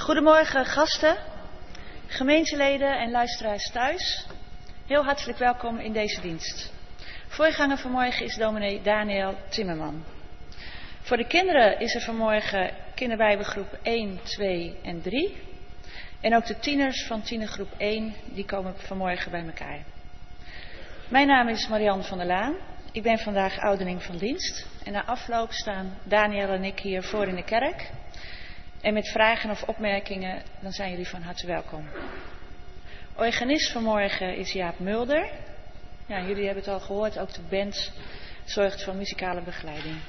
Goedemorgen gasten, gemeenteleden en luisteraars thuis. Heel hartelijk welkom in deze dienst. Voorganger vanmorgen is dominee Daniel Timmerman. Voor de kinderen is er vanmorgen kinderbijbelgroep 1, 2 en 3. En ook de tieners van tienergroep 1, die komen vanmorgen bij elkaar. Mijn naam is Marianne van der Laan. Ik ben vandaag ouderling van dienst. En na afloop staan Daniel en ik hier voor in de kerk. En met vragen of opmerkingen, dan zijn jullie van harte welkom. Organist vanmorgen is Jaap Mulder. Ja, jullie hebben het al gehoord, ook de band zorgt voor muzikale begeleiding.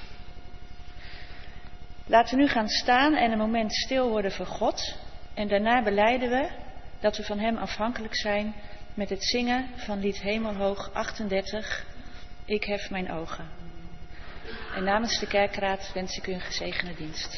Laten we nu gaan staan en een moment stil worden voor God. En daarna belijden we dat we van Hem afhankelijk zijn met het zingen van lied Hemelhoog 38, Ik hef mijn ogen. En namens de kerkraad wens ik u een gezegende dienst.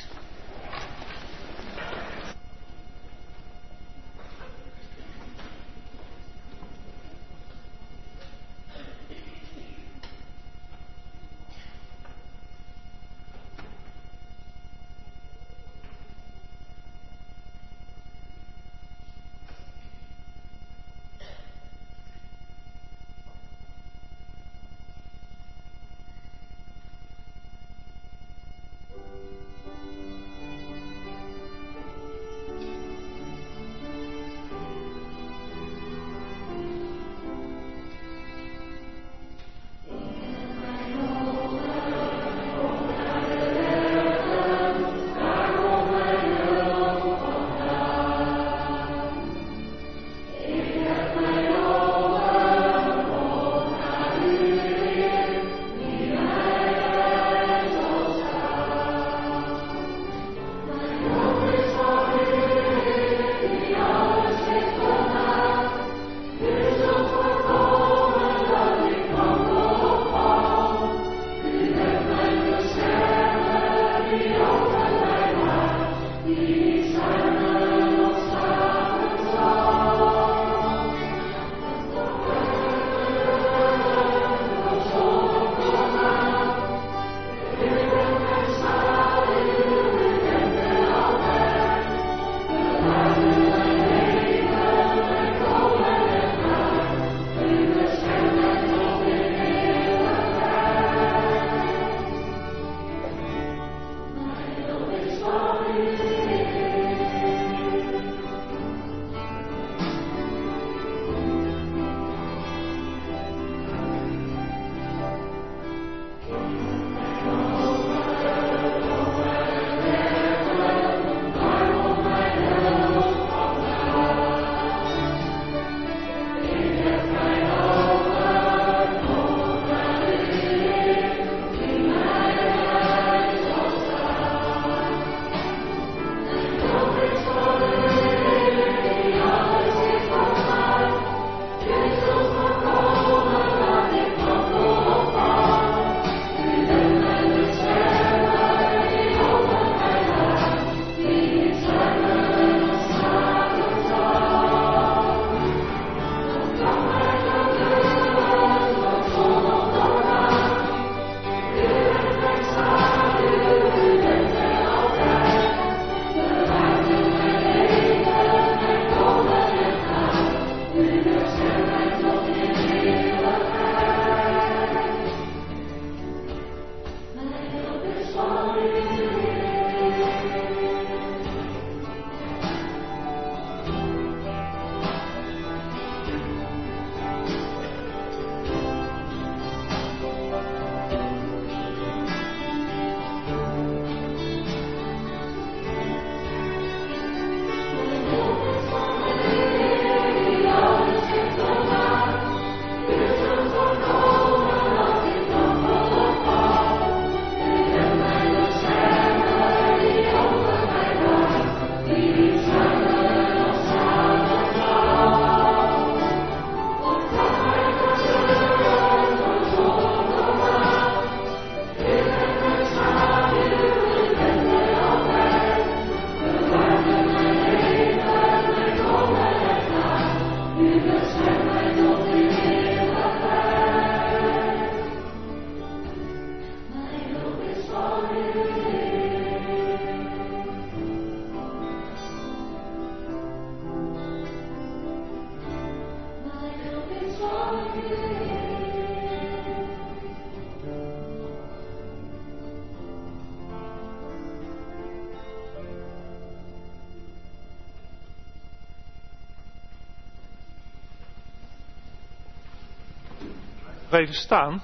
Nog even staan.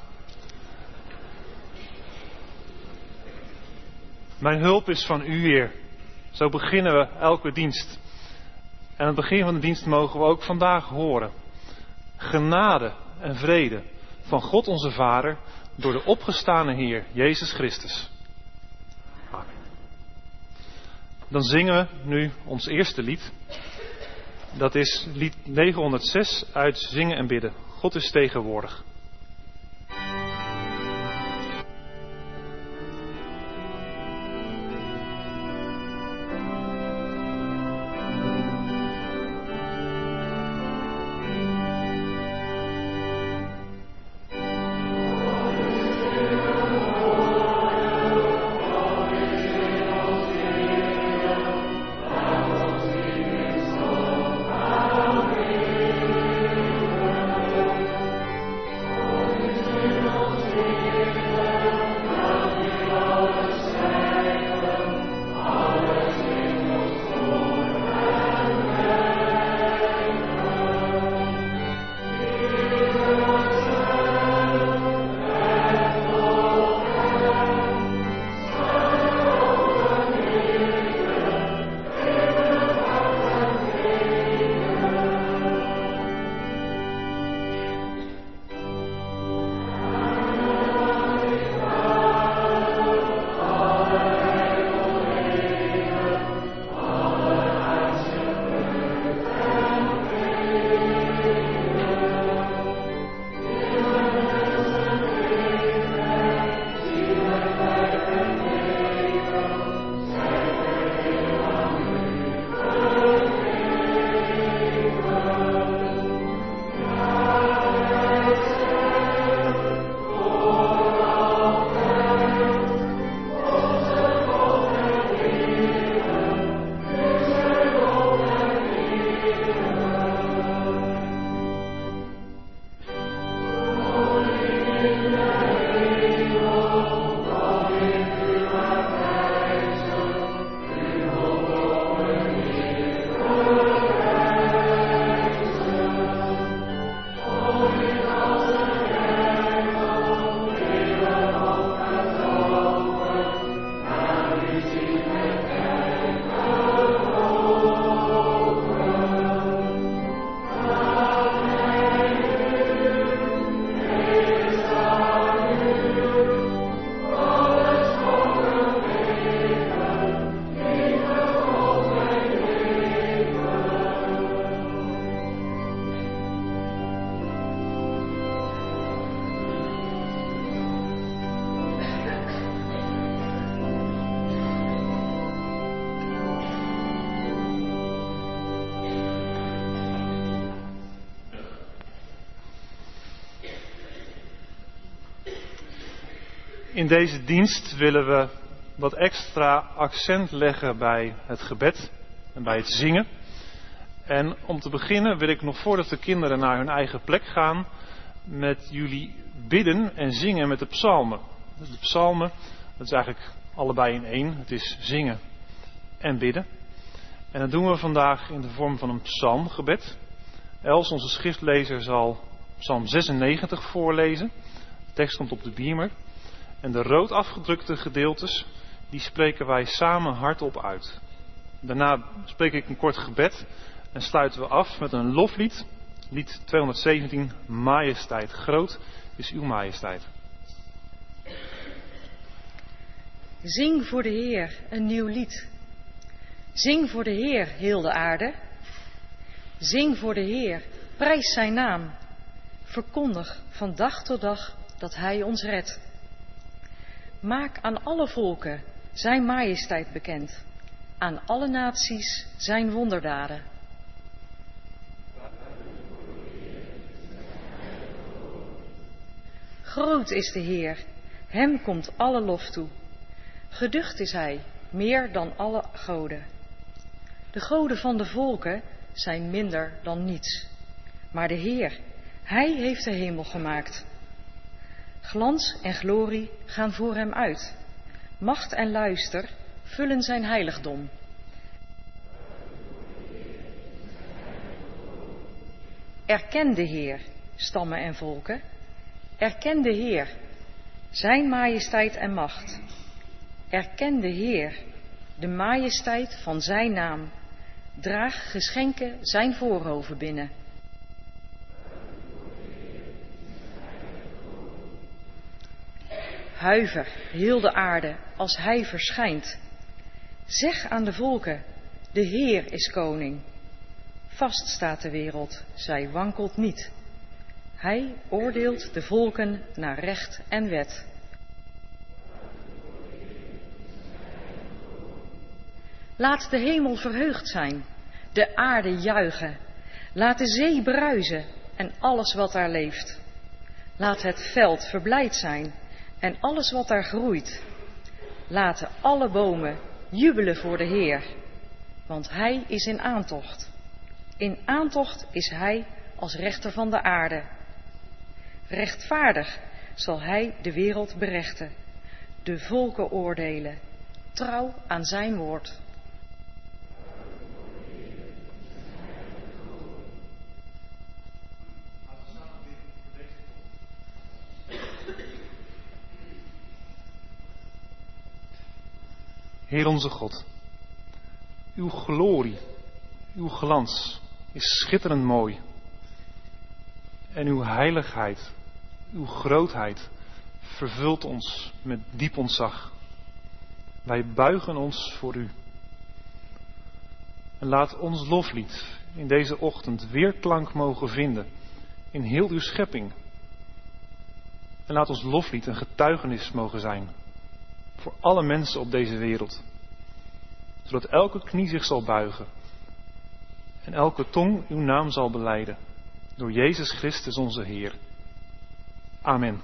Mijn hulp is van u, Heer. Zo beginnen we elke dienst. En aan het begin van de dienst mogen we ook vandaag horen. Genade en vrede van God onze Vader door de opgestane Heer, Jezus Christus. Amen. Dan zingen we nu ons eerste lied. Dat is lied 906 uit Zingen en Bidden. God is tegenwoordig. In deze dienst willen we wat extra accent leggen bij het gebed en bij het zingen. En om te beginnen wil ik nog voordat de kinderen naar hun eigen plek gaan, met jullie bidden en zingen met de psalmen. De psalmen, dat is eigenlijk allebei in één. Het is zingen en bidden. En dat doen we vandaag in de vorm van een psalmgebed. Els, onze schriftlezer, zal psalm 96 voorlezen. De tekst komt op de beamer. En de rood afgedrukte gedeeltes, die spreken wij samen hardop uit. Daarna spreek ik een kort gebed en sluiten we af met een loflied. Lied 217, Majesteit. Groot is uw majesteit. Zing voor de Heer een nieuw lied. Zing voor de Heer heel de aarde. Zing voor de Heer, prijs zijn naam. Verkondig van dag tot dag dat Hij ons redt. Maak aan alle volken zijn majesteit bekend. Aan alle naties zijn wonderdaden. Groot is de Heer, hem komt alle lof toe. Geducht is hij, meer dan alle goden. De goden van de volken zijn minder dan niets. Maar de Heer, hij heeft de hemel gemaakt. Glans en glorie gaan voor hem uit. Macht en luister vullen zijn heiligdom. Erken de Heer, stammen en volken. Erken de Heer, zijn majesteit en macht. Erken de Heer, de majesteit van zijn naam. Draag geschenken zijn voorhoven binnen. Huiver, heel de aarde, als hij verschijnt. Zeg aan de volken, de Heer is koning. Vast staat de wereld, zij wankelt niet. Hij oordeelt de volken naar recht en wet. Laat de hemel verheugd zijn, de aarde juichen. Laat de zee bruisen en alles wat daar leeft. Laat het veld verblijd zijn en alles wat daar groeit. Laten alle bomen jubelen voor de Heer, want Hij is in aantocht. In aantocht is Hij als rechter van de aarde. Rechtvaardig zal Hij de wereld berechten, de volken oordelen, trouw aan zijn woord. Heer onze God, uw glorie, uw glans is schitterend mooi. En uw heiligheid, uw grootheid vervult ons met diep ontzag. Wij buigen ons voor u. En laat ons loflied in deze ochtend weerklank mogen vinden in heel uw schepping. En laat ons loflied een getuigenis mogen zijn voor alle mensen op deze wereld. Zodat elke knie zich zal buigen en elke tong uw naam zal belijden. Door Jezus Christus onze Heer. Amen.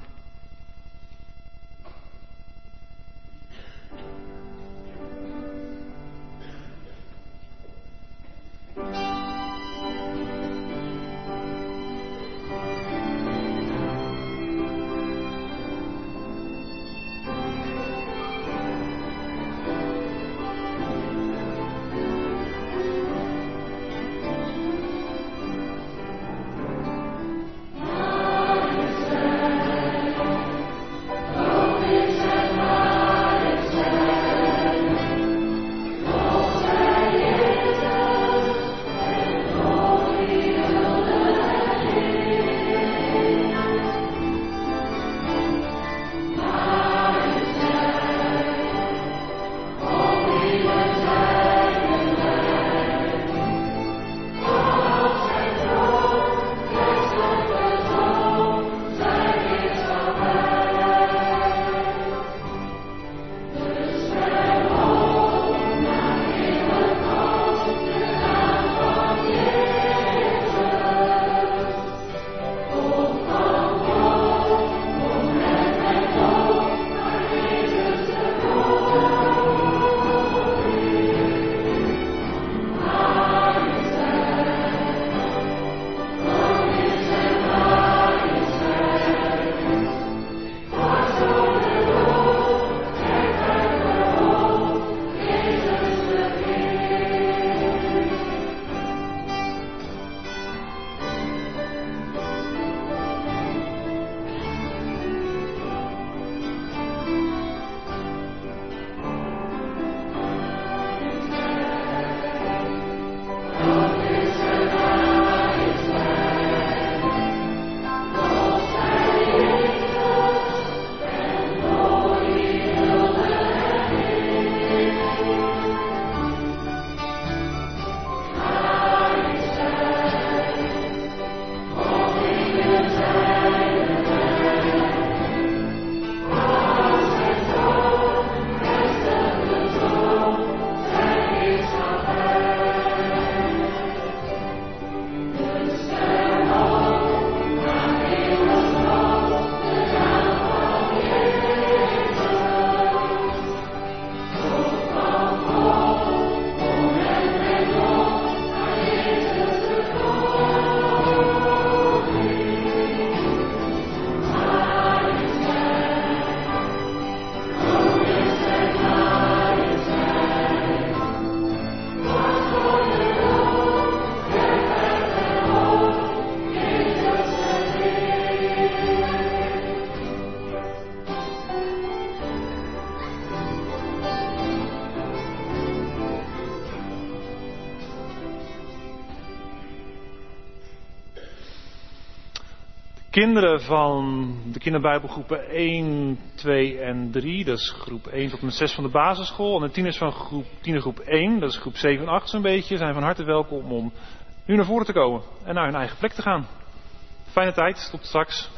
kinderen van de kinderbijbelgroepen 1, 2 en 3, dat is groep 1 tot en met 6 van de basisschool. En de tieners van tienergroep 1, dat is groep 7 en 8 zo'n beetje, zijn van harte welkom om nu naar voren te komen en naar hun eigen plek te gaan. Fijne tijd, tot straks.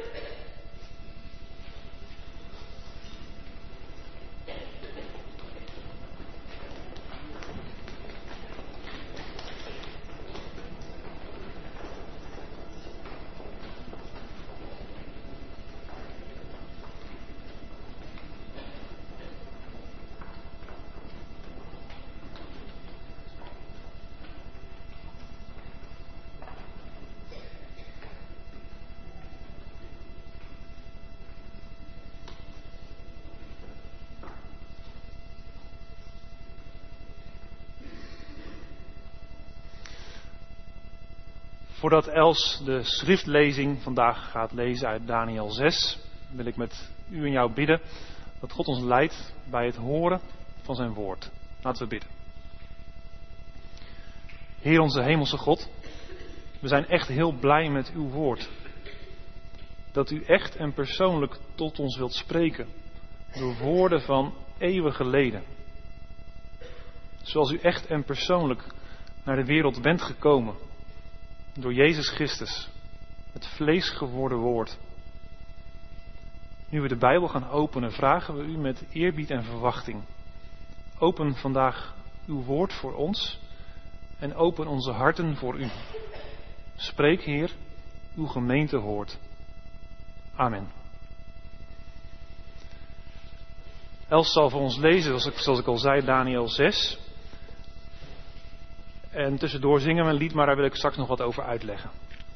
Voordat Els de schriftlezing vandaag gaat lezen uit Daniël 6, wil ik met u en jou bidden dat God ons leidt bij het horen van zijn woord. Laten we bidden. Heer onze hemelse God, we zijn echt heel blij met uw woord. Dat u echt en persoonlijk tot ons wilt spreken door woorden van eeuwen geleden. Zoals u echt en persoonlijk naar de wereld bent gekomen. Door Jezus Christus, het vlees geworden woord. Nu we de Bijbel gaan openen, vragen we u met eerbied en verwachting. Open vandaag uw woord voor ons en open onze harten voor u. Spreek, Heer, uw gemeente hoort. Amen. Els zal voor ons lezen, zoals ik al zei, Daniël 6. En tussendoor zingen we een lied, maar daar wil ik straks nog wat over uitleggen.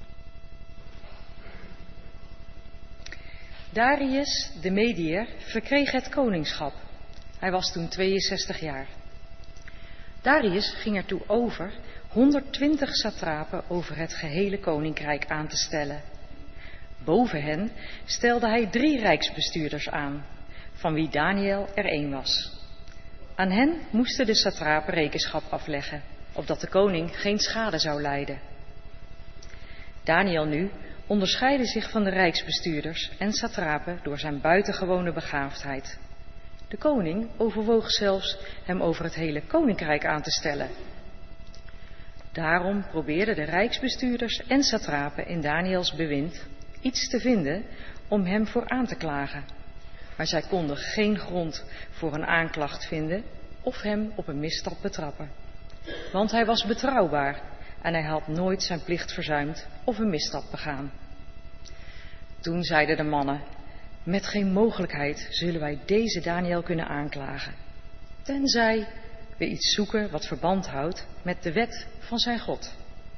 Darius de Mediër verkreeg het koningschap. Hij was toen 62 jaar. Darius ging ertoe over 120 satrapen over het gehele koninkrijk aan te stellen. Boven hen stelde hij 3 rijksbestuurders aan, van wie Daniël er 1 was. Aan hen moesten de satrapen rekenschap afleggen, opdat de koning geen schade zou lijden. Daniël nu onderscheidde zich van de rijksbestuurders en satrapen door zijn buitengewone begaafdheid. De koning overwoog zelfs hem over het hele koninkrijk aan te stellen. Daarom probeerden de rijksbestuurders en satrapen in Daniëls bewind iets te vinden om hem voor aan te klagen. Maar zij konden geen grond voor een aanklacht vinden of hem op een misstap betrappen. Want hij was betrouwbaar en hij had nooit zijn plicht verzuimd of een misstap begaan. Toen zeiden de mannen: met geen mogelijkheid zullen wij deze Daniël kunnen aanklagen, tenzij we iets zoeken wat verband houdt met de wet van zijn God.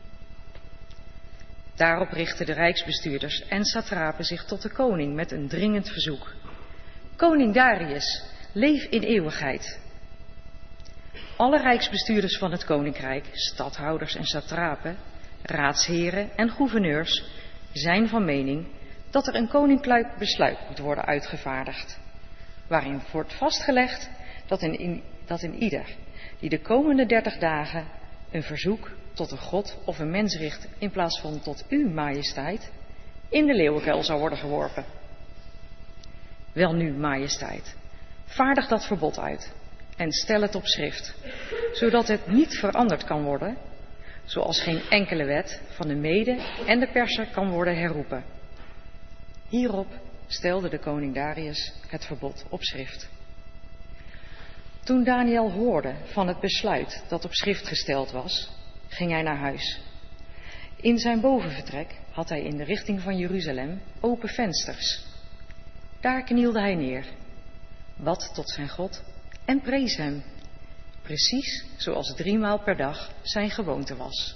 Daarop richtten de rijksbestuurders en satrapen zich tot de koning met een dringend verzoek: Koning Darius, leef in eeuwigheid. Alle rijksbestuurders van het koninkrijk, stadhouders en satrapen, raadsheren en gouverneurs zijn van mening dat er een koninklijk besluit moet worden uitgevaardigd, waarin wordt vastgelegd dat in ieder die de komende 30 dagen een verzoek tot een god of een mens richt in plaats van tot uw majesteit, in de leeuwenkuil zou worden geworpen. Welnu, majesteit, vaardig dat verbod uit en stel het op schrift, zodat het niet veranderd kan worden, zoals geen enkele wet van de mede en de perser kan worden herroepen. Hierop stelde de koning Darius het verbod op schrift. Toen Daniël hoorde van het besluit dat op schrift gesteld was, ging hij naar huis. In zijn bovenvertrek had hij in de richting van Jeruzalem open vensters. Daar knielde hij neer, bad tot zijn God en prees hem, precies zoals 3 maal per dag zijn gewoonte was.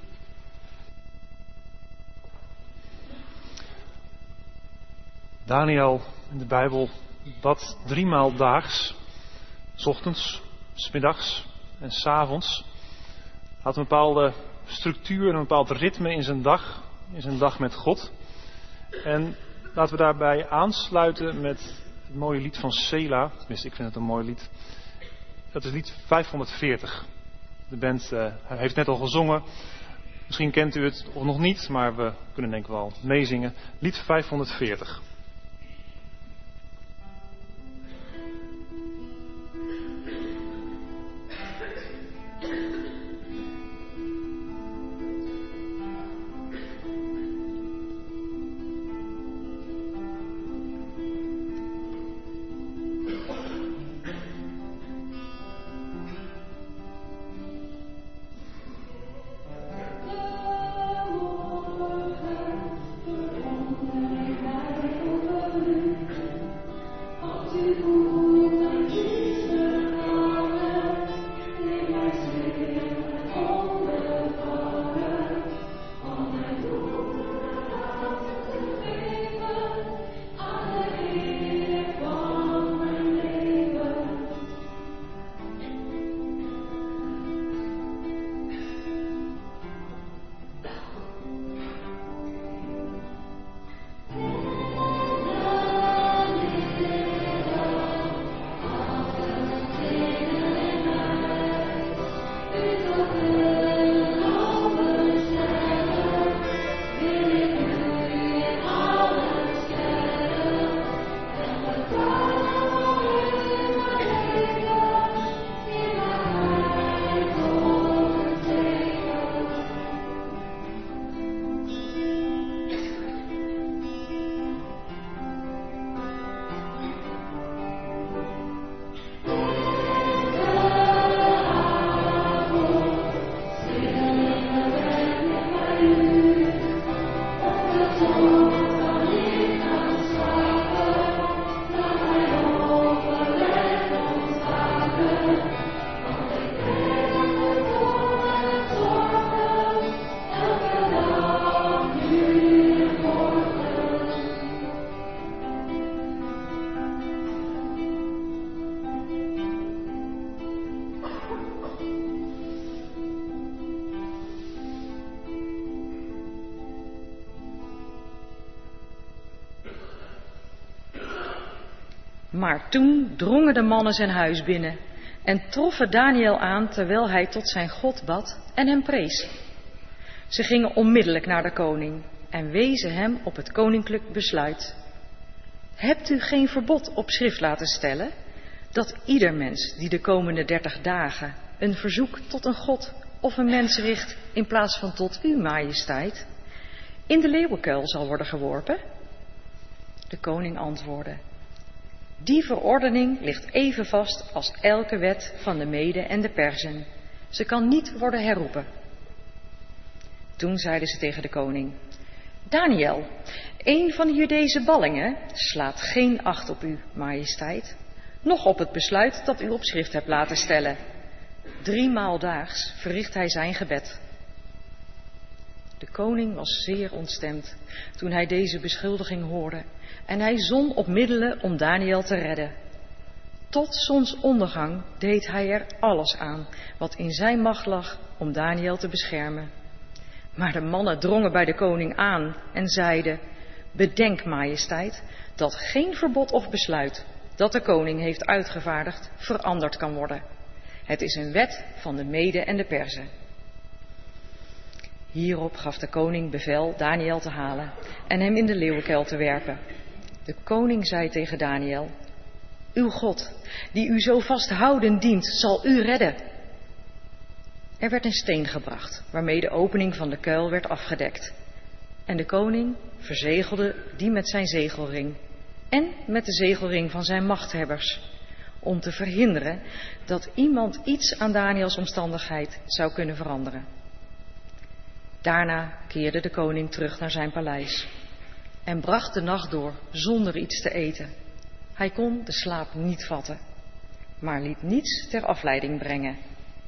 Daniël in de Bijbel bad 3 maal daags, 's ochtends, 's middags en 's avonds. Hij had een bepaalde structuur en een bepaald ritme in zijn dag met God. En laten we daarbij aansluiten met het mooie lied van Sela. Tenminste, ik vind het een mooi lied. Dat is lied 540. De band heeft net al gezongen. Misschien kent u het of nog niet, maar we kunnen denk ik wel meezingen. Lied 540. Maar toen drongen de mannen zijn huis binnen en troffen Daniël aan terwijl hij tot zijn God bad en hem prees. Ze gingen onmiddellijk naar de koning en wezen hem op het koninklijk besluit. Hebt u geen verbod op schrift laten stellen, dat ieder mens die de komende 30 dagen een verzoek tot een god of een mens richt in plaats van tot uw majesteit, in de leeuwenkuil zal worden geworpen? De koning antwoordde: die verordening ligt even vast als elke wet van de Meden en de Perzen. Ze kan niet worden herroepen. Toen zeiden ze tegen de koning: Daniël, een van de Judese ballingen slaat geen acht op u, majesteit, noch op het besluit dat u op schrift hebt laten stellen. 3 maal daags verricht hij zijn gebed. De koning was zeer ontstemd toen hij deze beschuldiging hoorde en hij zon op middelen om Daniël te redden. Tot zonsondergang deed hij er alles aan wat in zijn macht lag om Daniël te beschermen. Maar de mannen drongen bij de koning aan en zeiden: bedenk, majesteit, dat geen verbod of besluit dat de koning heeft uitgevaardigd veranderd kan worden. Het is een wet van de Meden en de Perzen. Hierop gaf de koning bevel Daniël te halen en hem in de leeuwenkuil te werpen. De koning zei tegen Daniël: uw God, die u zo vasthoudend dient, zal u redden. Er werd een steen gebracht, waarmee de opening van de kuil werd afgedekt. En de koning verzegelde die met zijn zegelring en met de zegelring van zijn machthebbers, om te verhinderen dat iemand iets aan Daniëls omstandigheid zou kunnen veranderen. Daarna keerde de koning terug naar zijn paleis en bracht de nacht door zonder iets te eten. Hij kon de slaap niet vatten, maar liet niets ter afleiding brengen.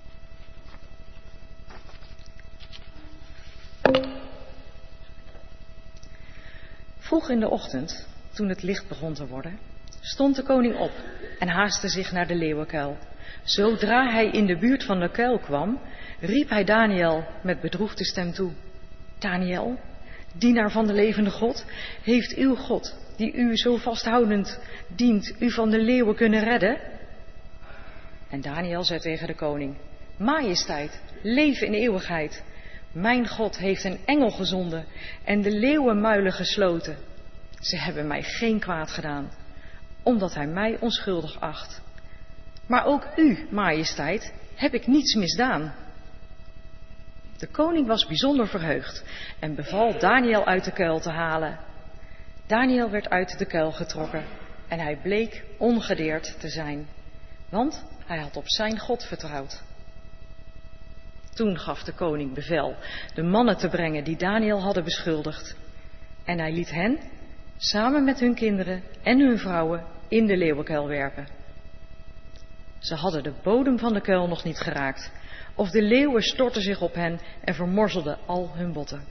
Vroeg in de ochtend, toen het licht begon te worden, stond de koning op en haastte zich naar de leeuwenkuil. Zodra hij in de buurt van de kuil kwam, riep hij Daniël met bedroefde stem toe: Daniël, dienaar van de levende God, heeft uw God, die u zo vasthoudend dient, u van de leeuwen kunnen redden? En Daniël zei tegen de koning: Majesteit, leef in eeuwigheid. Mijn God heeft een engel gezonden en de leeuwenmuilen gesloten. Ze hebben mij geen kwaad gedaan, omdat hij mij onschuldig acht. Maar ook u, majesteit, heb ik niets misdaan. De koning was bijzonder verheugd en beval Daniel uit de kuil te halen. Daniel werd uit de kuil getrokken en hij bleek ongedeerd te zijn, want hij had op zijn God vertrouwd. Toen gaf de koning bevel de mannen te brengen die Daniel hadden beschuldigd. En hij liet hen, samen met hun kinderen en hun vrouwen, in de leeuwenkuil werpen. Ze hadden de bodem van de kuil nog niet geraakt, of de leeuwen stortten zich op hen en vermorzelden al hun botten.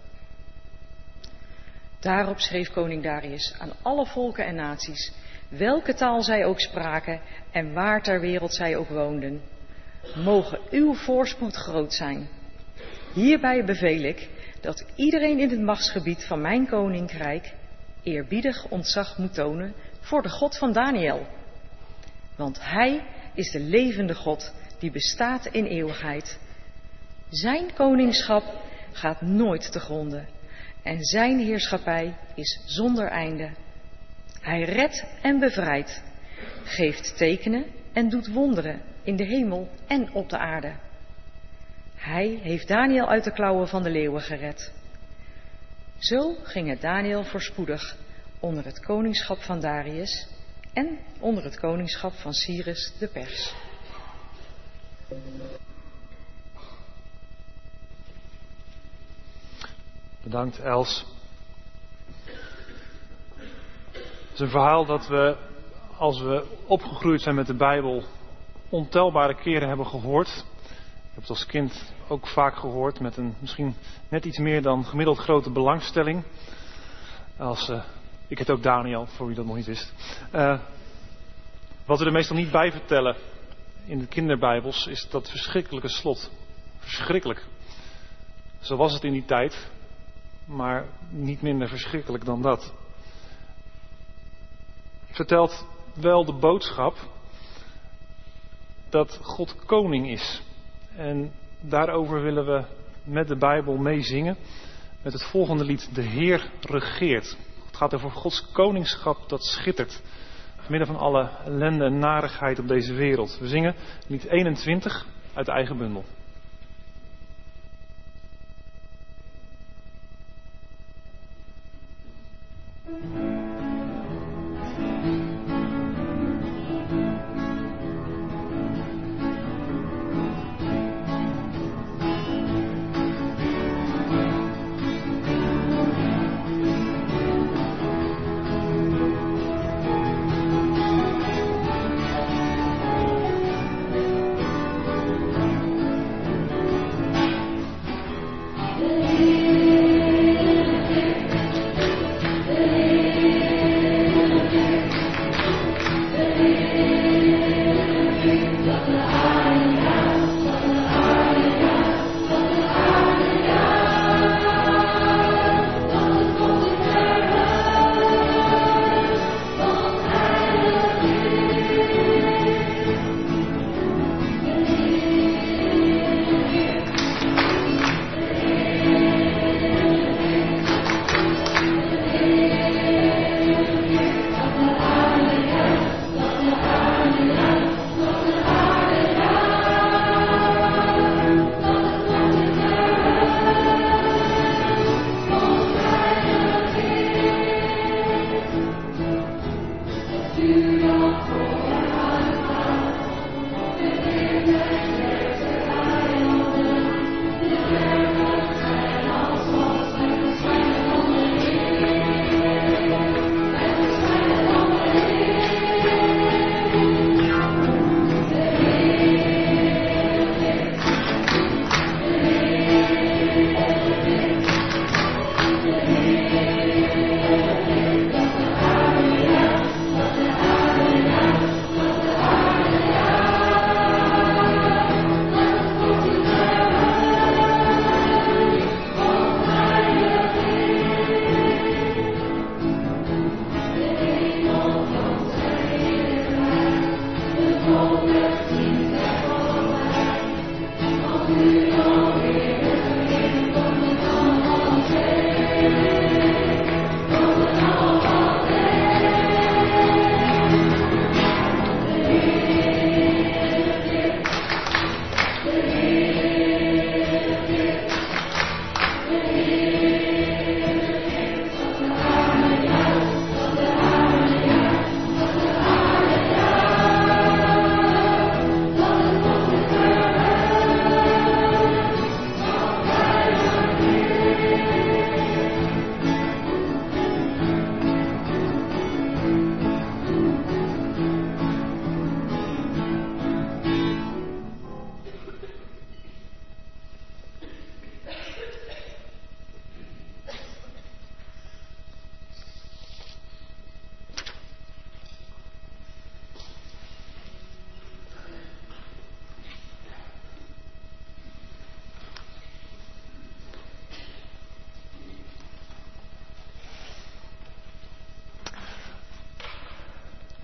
Daarop schreef koning Darius aan alle volken en naties, welke taal zij ook spraken en waar ter wereld zij ook woonden: mogen uw voorspoed groot zijn. Hierbij beveel ik dat iedereen in het machtsgebied van mijn koninkrijk eerbiedig ontzag moet tonen voor de God van Daniel. Want hij is de levende God die bestaat in eeuwigheid. Zijn koningschap gaat nooit te gronde en zijn heerschappij is zonder einde. Hij redt en bevrijdt, geeft tekenen en doet wonderen in de hemel en op de aarde. Hij heeft Daniel uit de klauwen van de leeuwen gered. Zo ging het Daniel voorspoedig onder het koningschap van Darius en onder het koningschap van Cyrus de Pers. Bedankt, Els. Het is een verhaal dat we, als we opgegroeid zijn met de Bijbel, ontelbare keren hebben gehoord. Ik heb het als kind ook vaak gehoord met een misschien net iets meer dan gemiddeld grote belangstelling. Ik heet ook Daniel, voor wie dat nog niet wist. Wat we er meestal niet bij vertellen in de kinderbijbels is dat verschrikkelijke slot. Verschrikkelijk. Zo was het in die tijd, maar niet minder verschrikkelijk dan dat. Het vertelt wel de boodschap dat God koning is. En daarover willen we met de Bijbel meezingen met het volgende lied: De Heer regeert. Het gaat over Gods koningschap dat schittert te midden van alle ellende en narigheid op deze wereld. We zingen lied 21 uit de eigen bundel.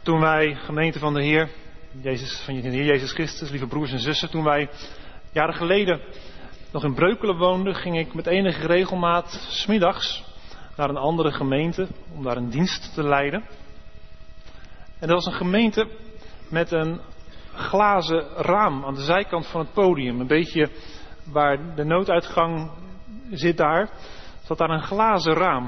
Toen wij, gemeente van de Heer Jezus Christus, lieve broers en zussen, toen wij jaren geleden nog in Breukelen woonden, ging ik met enige regelmaat 's middags naar een andere gemeente om daar een dienst te leiden. En dat was een gemeente met een glazen raam aan de zijkant van het podium. Een beetje waar de nooduitgang zit daar, zat daar een glazen raam.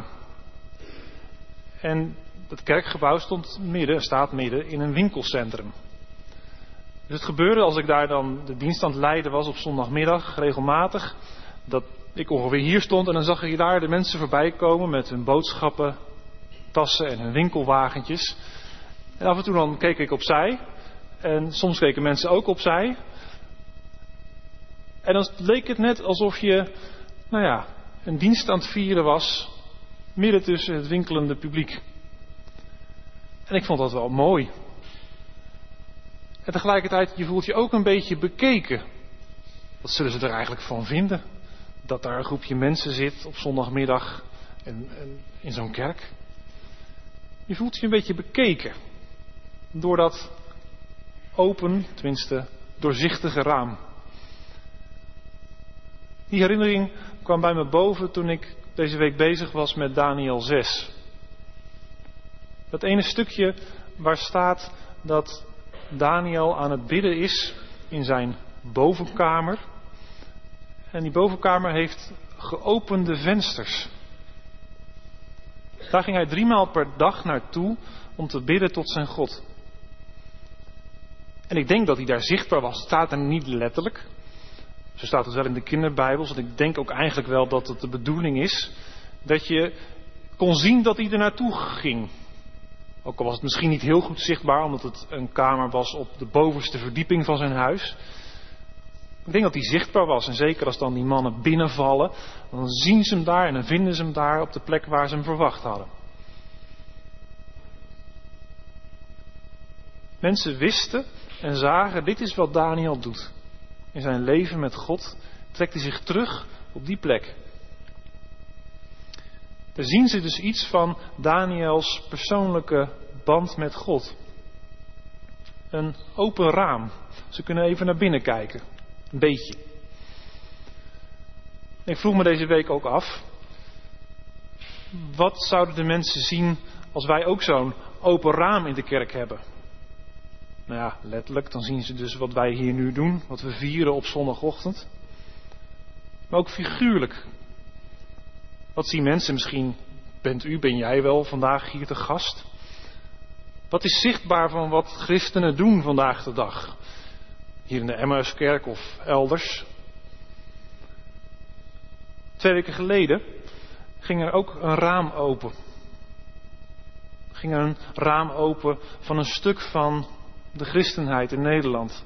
En het kerkgebouw staat midden in een winkelcentrum. Dus het gebeurde als ik daar dan de dienst aan het leiden was op zondagmiddag, regelmatig, dat ik ongeveer hier stond en dan zag ik daar de mensen voorbij komen met hun boodschappen, tassen en hun winkelwagentjes. En af en toe dan keek ik opzij en soms keken mensen ook opzij. En dan leek het net alsof je, een dienst aan het vieren was, midden tussen het winkelende publiek. En ik vond dat wel mooi. En tegelijkertijd, je voelt je ook een beetje bekeken. Wat zullen ze er eigenlijk van vinden? Dat daar een groepje mensen zit op zondagmiddag en in zo'n kerk. Je voelt je een beetje bekeken. Door dat open, tenminste doorzichtige raam. Die herinnering kwam bij me boven toen ik deze week bezig was met Daniël 6. Dat ene stukje waar staat dat Daniël aan het bidden is in zijn bovenkamer. En die bovenkamer heeft geopende vensters. Daar ging hij 3 maal per dag naartoe om te bidden tot zijn God. En ik denk dat hij daar zichtbaar was. Het staat er niet letterlijk. Zo staat het wel in de kinderbijbels. En ik denk ook eigenlijk wel dat het de bedoeling is dat je kon zien dat hij er naartoe ging. Ook al was het misschien niet heel goed zichtbaar, omdat het een kamer was op de bovenste verdieping van zijn huis. Ik denk dat hij zichtbaar was. En zeker als dan die mannen binnenvallen, dan zien ze hem daar en dan vinden ze hem daar op de plek waar ze hem verwacht hadden. Mensen wisten en zagen, dit is wat Daniël doet. In zijn leven met God trekt hij zich terug op die plek. Daar zien ze dus iets van Daniëls persoonlijke band met God. Een open raam. Ze kunnen even naar binnen kijken. Een beetje. Ik vroeg me deze week ook af. Wat zouden de mensen zien als wij ook zo'n open raam in de kerk hebben? Nou ja, letterlijk, dan zien ze dus wat wij hier nu doen. Wat we vieren op zondagochtend. Maar ook figuurlijk. Wat zien mensen? Misschien ben jij wel vandaag hier te gast. Wat is zichtbaar van wat christenen doen vandaag de dag? Hier in de Emmauskerk of elders. 2 weken geleden ging er ook een raam open. Ging er een raam open van een stuk van de christenheid in Nederland.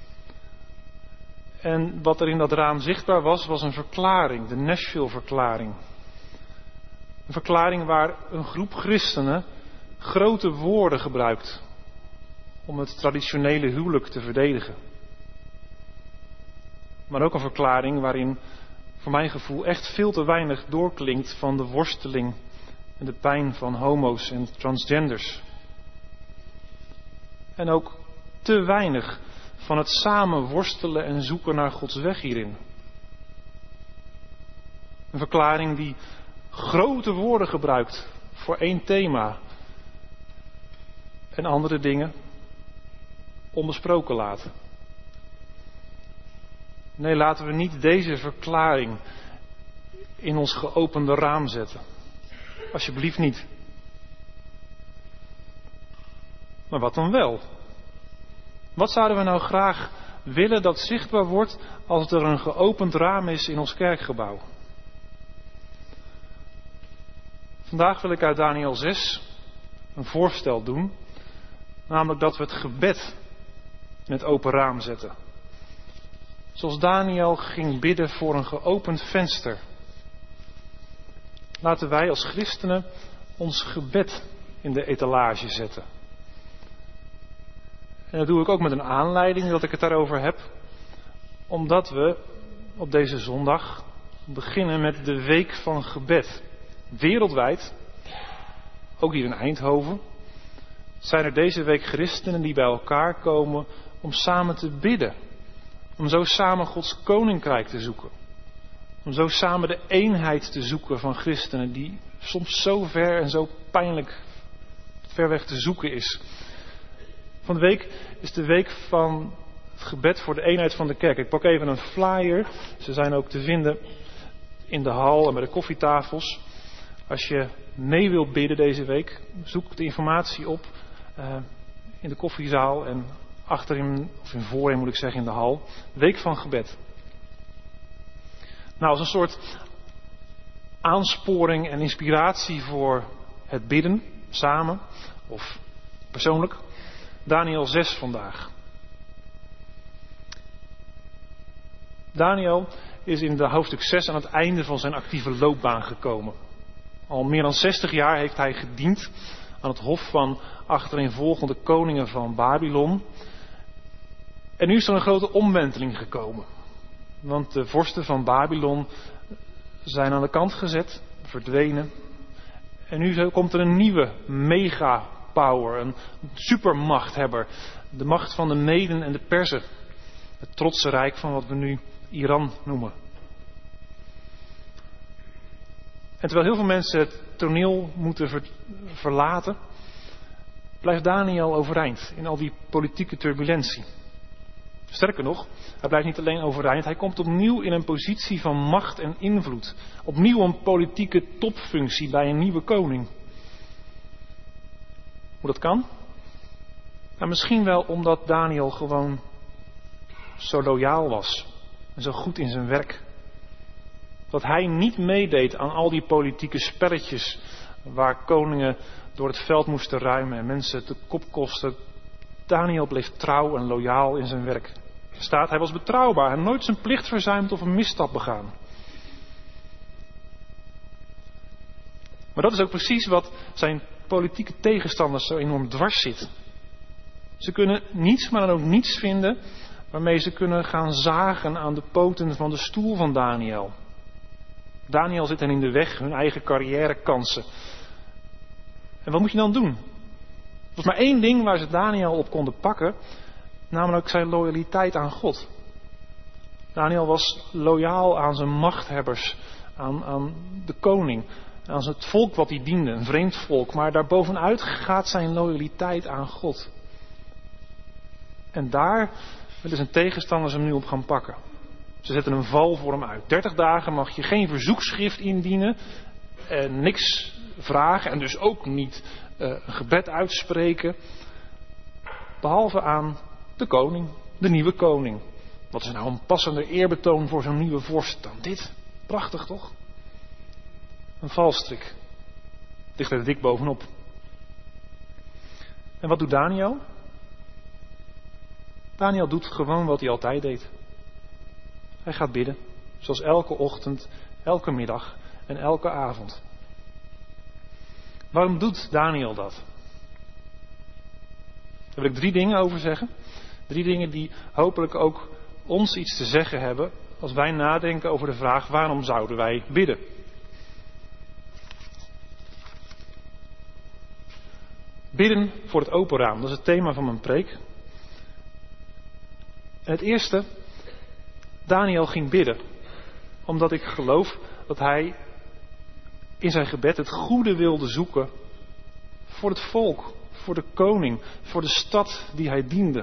En wat er in dat raam zichtbaar was, was een verklaring, de Nashville-verklaring. Een verklaring waar een groep christenen grote woorden gebruikt om het traditionele huwelijk te verdedigen. Maar ook een verklaring waarin, voor mijn gevoel, echt veel te weinig doorklinkt van de worsteling en de pijn van homo's en transgenders. En ook te weinig van het samen worstelen en zoeken naar Gods weg hierin. Een verklaring die grote woorden gebruikt voor één thema en andere dingen onbesproken laten. Nee, laten we niet deze verklaring in ons geopende raam zetten. Alsjeblieft niet. Maar wat dan wel? Wat zouden we nou graag willen dat zichtbaar wordt als er een geopend raam is in ons kerkgebouw? Vandaag wil ik uit Daniël 6 een voorstel doen. Namelijk dat we het gebed in het open raam zetten. Zoals Daniël ging bidden voor een geopend venster. Laten wij als christenen ons gebed in de etalage zetten. En dat doe ik ook met een aanleiding dat ik het daarover heb. Omdat we op deze zondag beginnen met de week van gebed. Wereldwijd, ook hier in Eindhoven, zijn er deze week christenen die bij elkaar komen om samen te bidden. Om zo samen Gods koninkrijk te zoeken. Om zo samen de eenheid te zoeken van christenen die soms zo ver en zo pijnlijk ver weg te zoeken is. Van de week is de week van het gebed voor de eenheid van de kerk. Ik pak even een flyer. Ze zijn ook te vinden in de hal en bij de koffietafels. Als je mee wilt bidden deze week, zoek de informatie op in de koffiezaal en achterin, of in voorin moet ik zeggen, in de hal. Week van gebed. Nou, als een soort aansporing en inspiratie voor het bidden, samen of persoonlijk. Daniel 6 vandaag. Daniel is in de hoofdstuk 6 aan het einde van zijn actieve loopbaan gekomen. Al meer dan 60 jaar heeft hij gediend aan het hof van achtereenvolgende koningen van Babylon. En nu is er een grote omwenteling gekomen. Want de vorsten van Babylon zijn aan de kant gezet, verdwenen. En nu komt er een nieuwe megapower, een supermachthebber. De macht van de Meden en de Perzen. Het trotse rijk van wat we nu Iran noemen. En terwijl heel veel mensen het toneel moeten verlaten, blijft Daniel overeind in al die politieke turbulentie. Sterker nog, hij blijft niet alleen overeind, hij komt opnieuw in een positie van macht en invloed. Opnieuw een politieke topfunctie bij een nieuwe koning. Hoe dat kan? Nou, misschien wel omdat Daniel gewoon zo loyaal was en zo goed in zijn werk. Dat hij niet meedeed aan al die politieke spelletjes waar koningen door het veld moesten ruimen en mensen te kop kosten. Daniel bleef trouw en loyaal in zijn werk. Er staat, hij was betrouwbaar en nooit zijn plicht verzuimd of een misstap begaan. Maar dat is ook precies wat zijn politieke tegenstanders zo enorm dwars zit. Ze kunnen niets, maar dan ook niets vinden waarmee ze kunnen gaan zagen aan de poten van de stoel van Daniel. Daniel zit hen in de weg, hun eigen carrièrekansen. En wat moet je dan doen? Er was maar één ding waar ze Daniel op konden pakken, namelijk zijn loyaliteit aan God. Daniel was loyaal aan zijn machthebbers, aan de koning, aan het volk wat hij diende, een vreemd volk. Maar daarbovenuit gaat zijn loyaliteit aan God. En daar willen zijn tegenstanders hem nu op gaan pakken. Ze zetten een val voor hem uit. 30 dagen mag je geen verzoekschrift indienen, niks vragen en dus ook niet een gebed uitspreken. Behalve aan de koning, de nieuwe koning. Wat is nou een passender eerbetoon voor zo'n nieuwe vorst dan dit? Prachtig toch? Een valstrik. Ligt er dik bovenop. En wat doet Daniel? Daniel doet gewoon wat hij altijd deed. Hij gaat bidden, zoals elke ochtend, elke middag en elke avond. Waarom doet Daniel dat? Daar wil ik 3 dingen over zeggen. 3 dingen die hopelijk ook ons iets te zeggen hebben als wij nadenken over de vraag: waarom zouden wij bidden? Bidden voor het open raam, dat is het thema van mijn preek. En het eerste, Daniel ging bidden, omdat ik geloof dat hij in zijn gebed het goede wilde zoeken voor het volk, voor de koning, voor de stad die hij diende.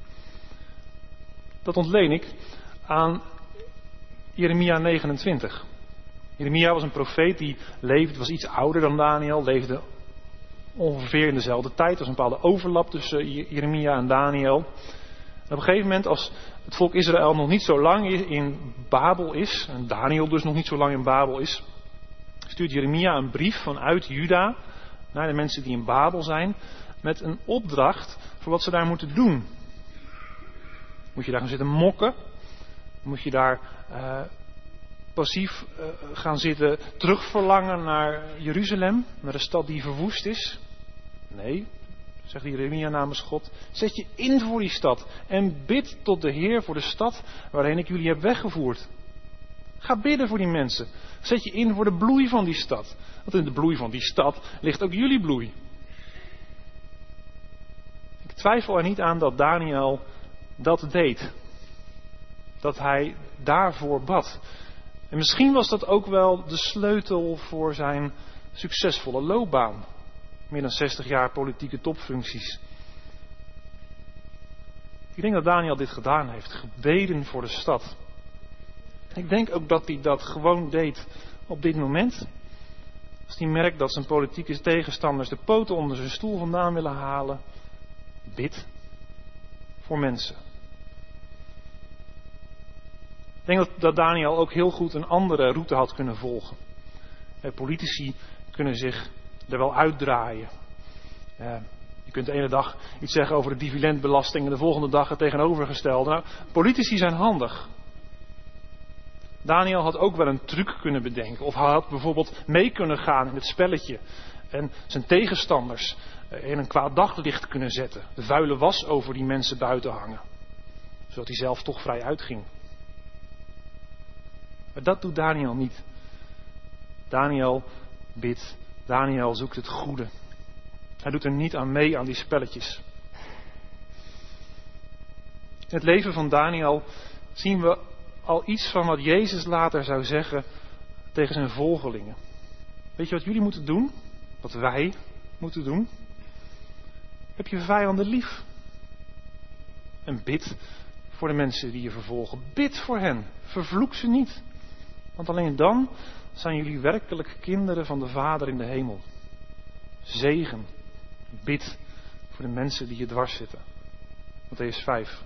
Dat ontleen ik aan Jeremia 29. Jeremia was een profeet die leefde, was iets ouder dan Daniel, leefde ongeveer in dezelfde tijd. Er was een bepaalde overlap tussen Jeremia en Daniel. En op een gegeven moment, als het volk Israël nog niet zo lang in Babel is, en Daniel dus nog niet zo lang in Babel is, stuurt Jeremia een brief vanuit Juda naar de mensen die in Babel zijn, met een opdracht voor wat ze daar moeten doen. Moet je daar gaan zitten mokken? Moet je daar passief gaan zitten terugverlangen naar Jeruzalem, naar de stad die verwoest is? Nee, zegt Jeremia namens God. Zet je in voor die stad en bid tot de Heer voor de stad waarheen ik jullie heb weggevoerd. Ga bidden voor die mensen. Zet je in voor de bloei van die stad. Want in de bloei van die stad ligt ook jullie bloei. twijfel er niet aan dat Daniel dat deed. Dat hij daarvoor bad. En misschien was dat ook wel de sleutel voor zijn succesvolle loopbaan. Meer dan 60 jaar politieke topfuncties. Ik denk dat Daniel dit gedaan heeft. Gebeden voor de stad. Ik denk ook dat hij dat gewoon deed op dit moment. Als hij merkt dat zijn politieke tegenstanders de poten onder zijn stoel vandaan willen halen. Bid voor mensen. Ik denk dat Daniel ook heel goed een andere route had kunnen volgen. Politici kunnen zich er wel uitdraaien. Je kunt de ene dag iets zeggen over de dividendbelasting en de volgende dag het tegenovergestelde. Nou, politici zijn handig. Daniel had ook wel een truc kunnen bedenken. Of hij had bijvoorbeeld mee kunnen gaan in het spelletje. En zijn tegenstanders in een kwaad daglicht kunnen zetten. De vuile was over die mensen buiten hangen. Zodat hij zelf toch vrij uitging. Maar dat doet Daniel niet. Daniel bidt. Daniel zoekt het goede. Hij doet er niet aan mee aan die spelletjes. In het leven van Daniel zien we al iets van wat Jezus later zou zeggen tegen zijn volgelingen. Weet je wat jullie moeten doen? Wat wij moeten doen? Heb je vijanden lief? En bid voor de mensen die je vervolgen. Bid voor hen. Vervloek ze niet. Want alleen dan zijn jullie werkelijk kinderen van de Vader in de hemel. Zegen. Bid voor de mensen die je dwars zitten. Mattheüs 5.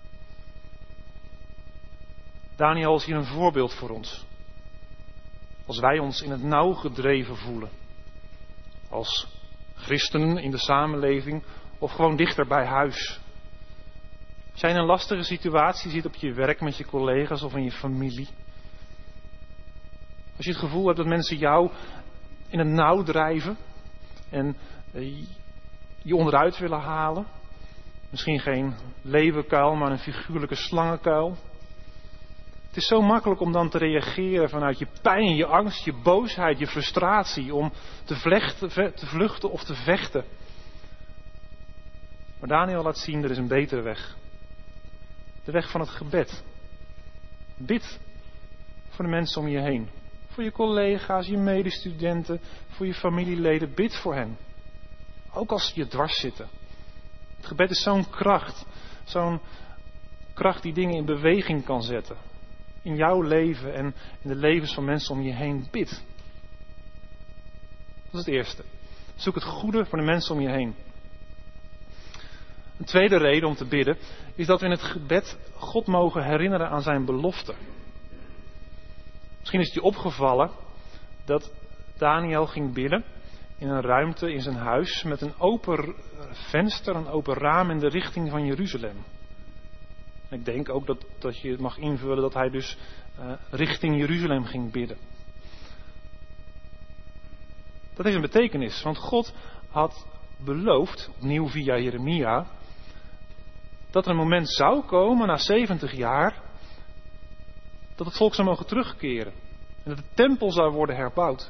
Daniel is hier een voorbeeld voor ons. Als wij ons in het nauw gedreven voelen. Als christenen in de samenleving of gewoon dichter bij huis. Als jij in een lastige situatie zit op je werk met je collega's of in je familie. Als je het gevoel hebt dat mensen jou in het nauw drijven en je onderuit willen halen. Misschien geen leeuwenkuil, maar een figuurlijke slangenkuil. Het is zo makkelijk om dan te reageren vanuit je pijn, je angst, je boosheid, je frustratie. Om te vluchten of te vechten. Maar Daniel laat zien, er is een betere weg. De weg van het gebed. Bid voor de mensen om je heen. Voor je collega's, je medestudenten, voor je familieleden. Bid voor hen. Ook als je dwars zitten. Het gebed is zo'n kracht. Zo'n kracht die dingen in beweging kan zetten. In jouw leven en in de levens van mensen om je heen. Bid. Dat is het eerste. Zoek het goede voor de mensen om je heen. Een tweede reden om te bidden is dat we in het gebed God mogen herinneren aan zijn belofte. Misschien is het je opgevallen dat Daniel ging bidden in een ruimte in zijn huis met een open venster, een open raam in de richting van Jeruzalem. Ik denk ook dat je het mag invullen dat hij dus richting Jeruzalem ging bidden. Dat heeft een betekenis, want God had beloofd, opnieuw via Jeremia, dat er een moment zou komen na 70 jaar dat het volk zou mogen terugkeren. En dat de tempel zou worden herbouwd.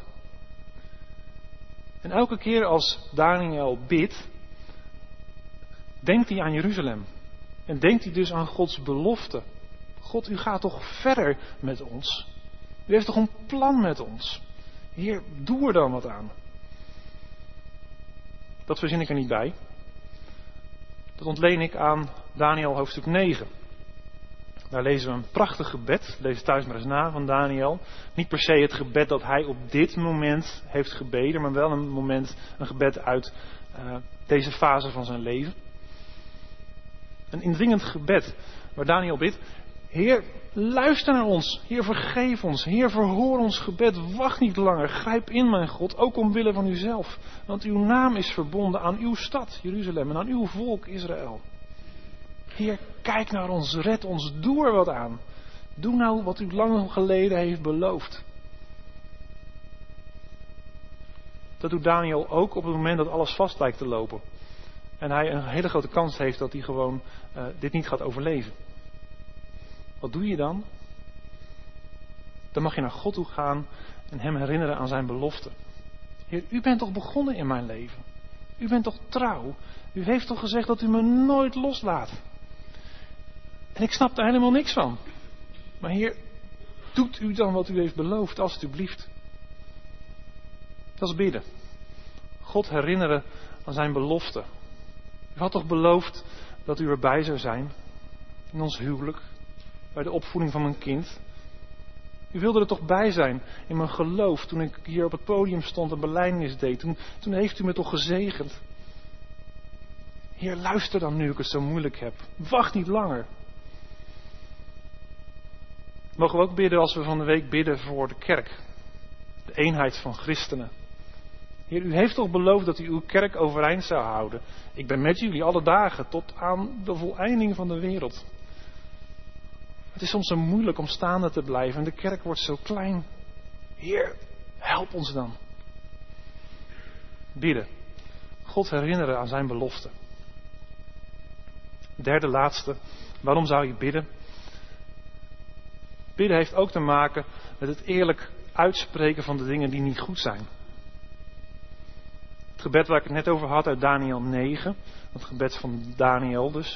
En elke keer als Daniel bidt, denkt hij aan Jeruzalem. En denkt hij dus aan Gods belofte. God, u gaat toch verder met ons? U heeft toch een plan met ons? Heer, doe er dan wat aan. Dat verzin ik er niet bij. Dat ontleen ik aan Daniel hoofdstuk 9. Daar lezen we een prachtig gebed. Lees het thuis maar eens na van Daniel. Niet per se het gebed dat hij op dit moment heeft gebeden, maar wel een gebed uit deze fase van zijn leven. Een indringend gebed waar Daniel bidt: Heer, luister naar ons. Heer, vergeef ons. Heer, verhoor ons gebed. Wacht niet langer. Grijp in, mijn God, ook omwille van uzelf. Want uw naam is verbonden aan uw stad, Jeruzalem, en aan uw volk, Israël. Heer, kijk naar ons, red ons, doe er wat aan. Doe nou wat u lang geleden heeft beloofd. Dat doet Daniel ook op het moment dat alles vast lijkt te lopen. En hij een hele grote kans heeft dat hij gewoon dit niet gaat overleven. Wat doe je dan? Dan mag je naar God toe gaan en hem herinneren aan zijn belofte. Heer, u bent toch begonnen in mijn leven? U bent toch trouw? U heeft toch gezegd dat u me nooit loslaat? En ik snap daar helemaal niks van. Maar Heer, doet u dan wat u heeft beloofd, alstublieft. Dat is bidden. God herinneren aan zijn belofte. U had toch beloofd dat u erbij zou zijn? In ons huwelijk. Bij de opvoeding van mijn kind. U wilde er toch bij zijn in mijn geloof toen ik hier op het podium stond en belijdenis deed. Toen heeft u me toch gezegend. Heer, luister dan nu ik het zo moeilijk heb. Wacht niet langer. Mogen we ook bidden als we van de week bidden voor de kerk. De eenheid van christenen. Heer, u heeft toch beloofd dat u uw kerk overeind zou houden. Ik ben met jullie alle dagen tot aan de voleinding van de wereld. Het is soms zo moeilijk om staande te blijven en de kerk wordt zo klein. Heer, help ons dan. Bidden. God herinneren aan zijn belofte. Derde, laatste. Waarom zou je bidden? Bidden heeft ook te maken met het eerlijk uitspreken van de dingen die niet goed zijn. Het gebed waar ik het net over had uit Daniel 9, het gebed van Daniel dus,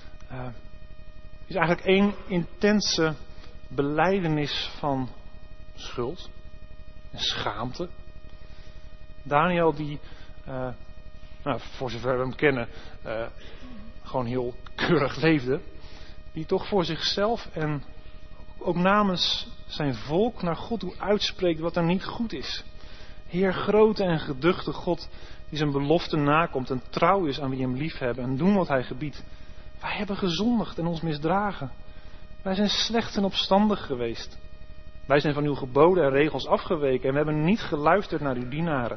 is eigenlijk één intense belijdenis van schuld en schaamte. Daniel die, voor zover we hem kennen, gewoon heel keurig leefde, die toch voor zichzelf en ook namens zijn volk naar God toe uitspreekt wat er niet goed is. Heer, grote en geduchte God, die zijn belofte nakomt en trouw is aan wie hem liefhebben en doen wat hij gebiedt. Wij hebben gezondigd en ons misdragen. Wij zijn slecht en opstandig geweest. Wij zijn van uw geboden en regels afgeweken en we hebben niet geluisterd naar uw dienaren.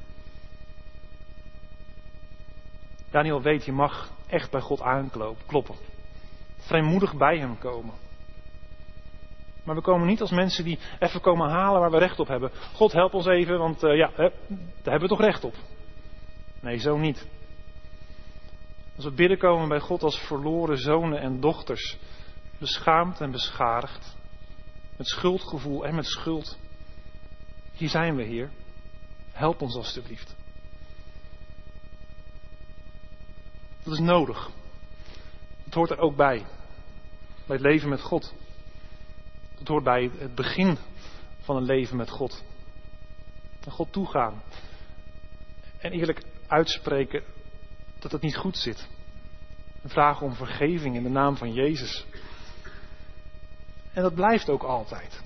Daniel weet, je mag echt bij God aankloppen. Vrijmoedig bij hem komen. Maar we komen niet als mensen die even komen halen waar we recht op hebben. God, help ons even, want daar hebben we toch recht op. Nee, zo niet. Als we bidden komen bij God als verloren zonen en dochters. Beschaamd en beschadigd. Met schuldgevoel en met schuld. Hier zijn we, Heer. Help ons alstublieft. Dat is nodig. Het hoort er ook bij. Bij het leven met God. Het hoort bij het begin van een leven met God. Naar God toegaan. En eerlijk uitspreken dat het niet goed zit. En vragen om vergeving in de naam van Jezus. En dat blijft ook altijd.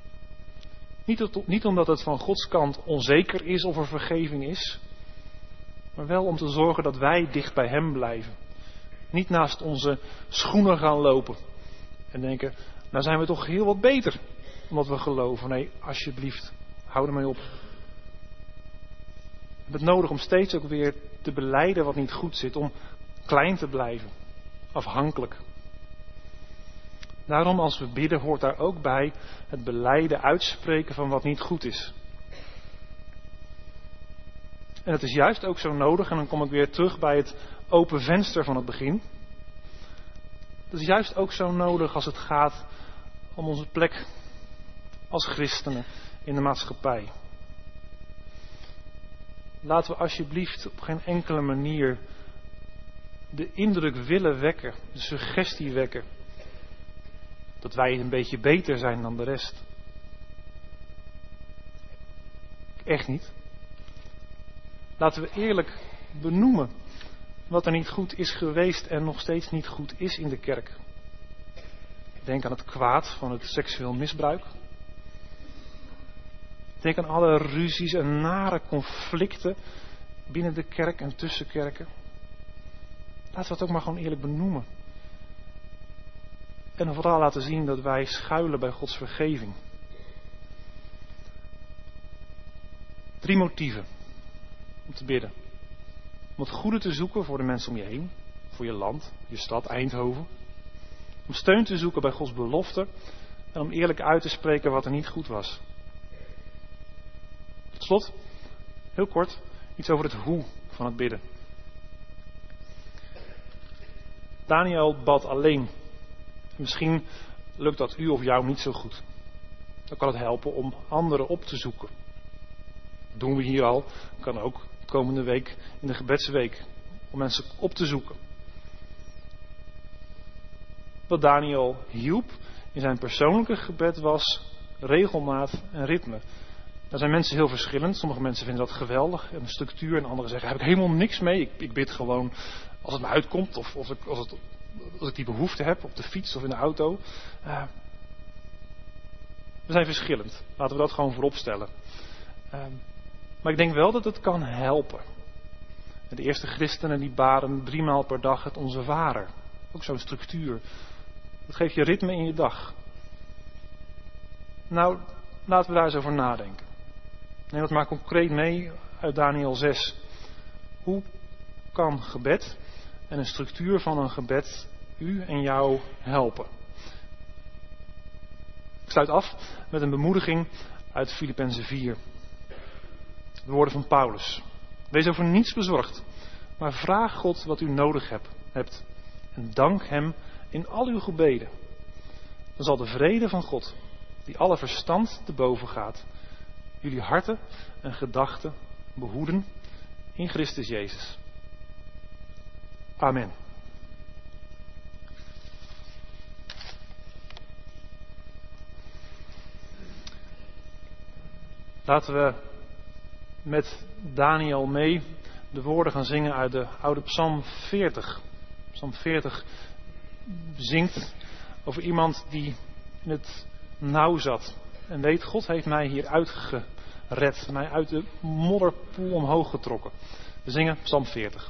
Niet omdat het van Gods kant onzeker is of er vergeving is. Maar wel om te zorgen dat wij dicht bij Hem blijven. Niet naast onze schoenen gaan lopen. En denken, nou zijn we toch heel wat beter. Omdat we geloven. Nee, alsjeblieft, hou ermee op. We hebben het nodig om steeds ook weer te belijden wat niet goed zit. Om klein te blijven. Afhankelijk. Daarom als we bidden hoort daar ook bij het belijden uitspreken van wat niet goed is. En het is juist ook zo nodig, en dan kom ik weer terug bij het open venster van het begin. Het is juist ook zo nodig als het gaat om onze plek als christenen in de maatschappij. Laten we alsjeblieft op geen enkele manier de indruk willen wekken, de suggestie wekken, dat wij een beetje beter zijn dan de rest. Echt niet. Laten we eerlijk benoemen wat er niet goed is geweest en nog steeds niet goed is in de kerk. Denk aan het kwaad van het seksueel misbruik. Denk aan alle ruzies en nare conflicten binnen de kerk en tussen kerken. Laten we het ook maar gewoon eerlijk benoemen. En vooral laten zien dat wij schuilen bij Gods vergeving. 3 motieven om te bidden. Om het goede te zoeken voor de mensen om je heen. Voor je land, je stad, Eindhoven. Om steun te zoeken bij Gods belofte. En om eerlijk uit te spreken wat er niet goed was. Tot slot, heel kort, iets over het hoe van het bidden. Daniel bad alleen. Misschien lukt dat u of jou niet zo goed. Dan kan het helpen om anderen op te zoeken. Dat doen we hier al. Kan ook komende week in de gebedsweek. Om mensen op te zoeken. Wat Daniel hielp in zijn persoonlijke gebed was regelmaat en ritme. Daar zijn mensen heel verschillend. Sommige mensen vinden dat geweldig, een structuur. En anderen zeggen, daar heb ik helemaal niks mee. Ik bid gewoon als het me uitkomt. Of als ik die behoefte heb op de fiets of in de auto. We zijn verschillend. Laten we dat gewoon voorop stellen. Maar ik denk wel dat het kan helpen. De eerste christenen die baden 3 maal per dag het Onze Vader. Ook zo'n structuur. Dat geeft je ritme in je dag. Nou, laten we daar eens over nadenken. Neem dat maar concreet mee uit Daniel 6. Hoe kan gebed en een structuur van een gebed u en jou helpen? Ik sluit af met een bemoediging uit Filippenzen 4. De woorden van Paulus. Wees over niets bezorgd, maar vraag God wat u nodig hebt. En dank Hem in al uw gebeden. Dan zal de vrede van God, die alle verstand te boven gaat, jullie harten en gedachten behoeden in Christus Jezus. Amen. Laten we met Daniel mee de woorden gaan zingen uit de oude Psalm 40. Psalm 40 zingt over iemand die in het nauw zat. En weet, God heeft mij hier uitgered. Mij uit de modderpoel omhoog getrokken. We zingen Psalm 40.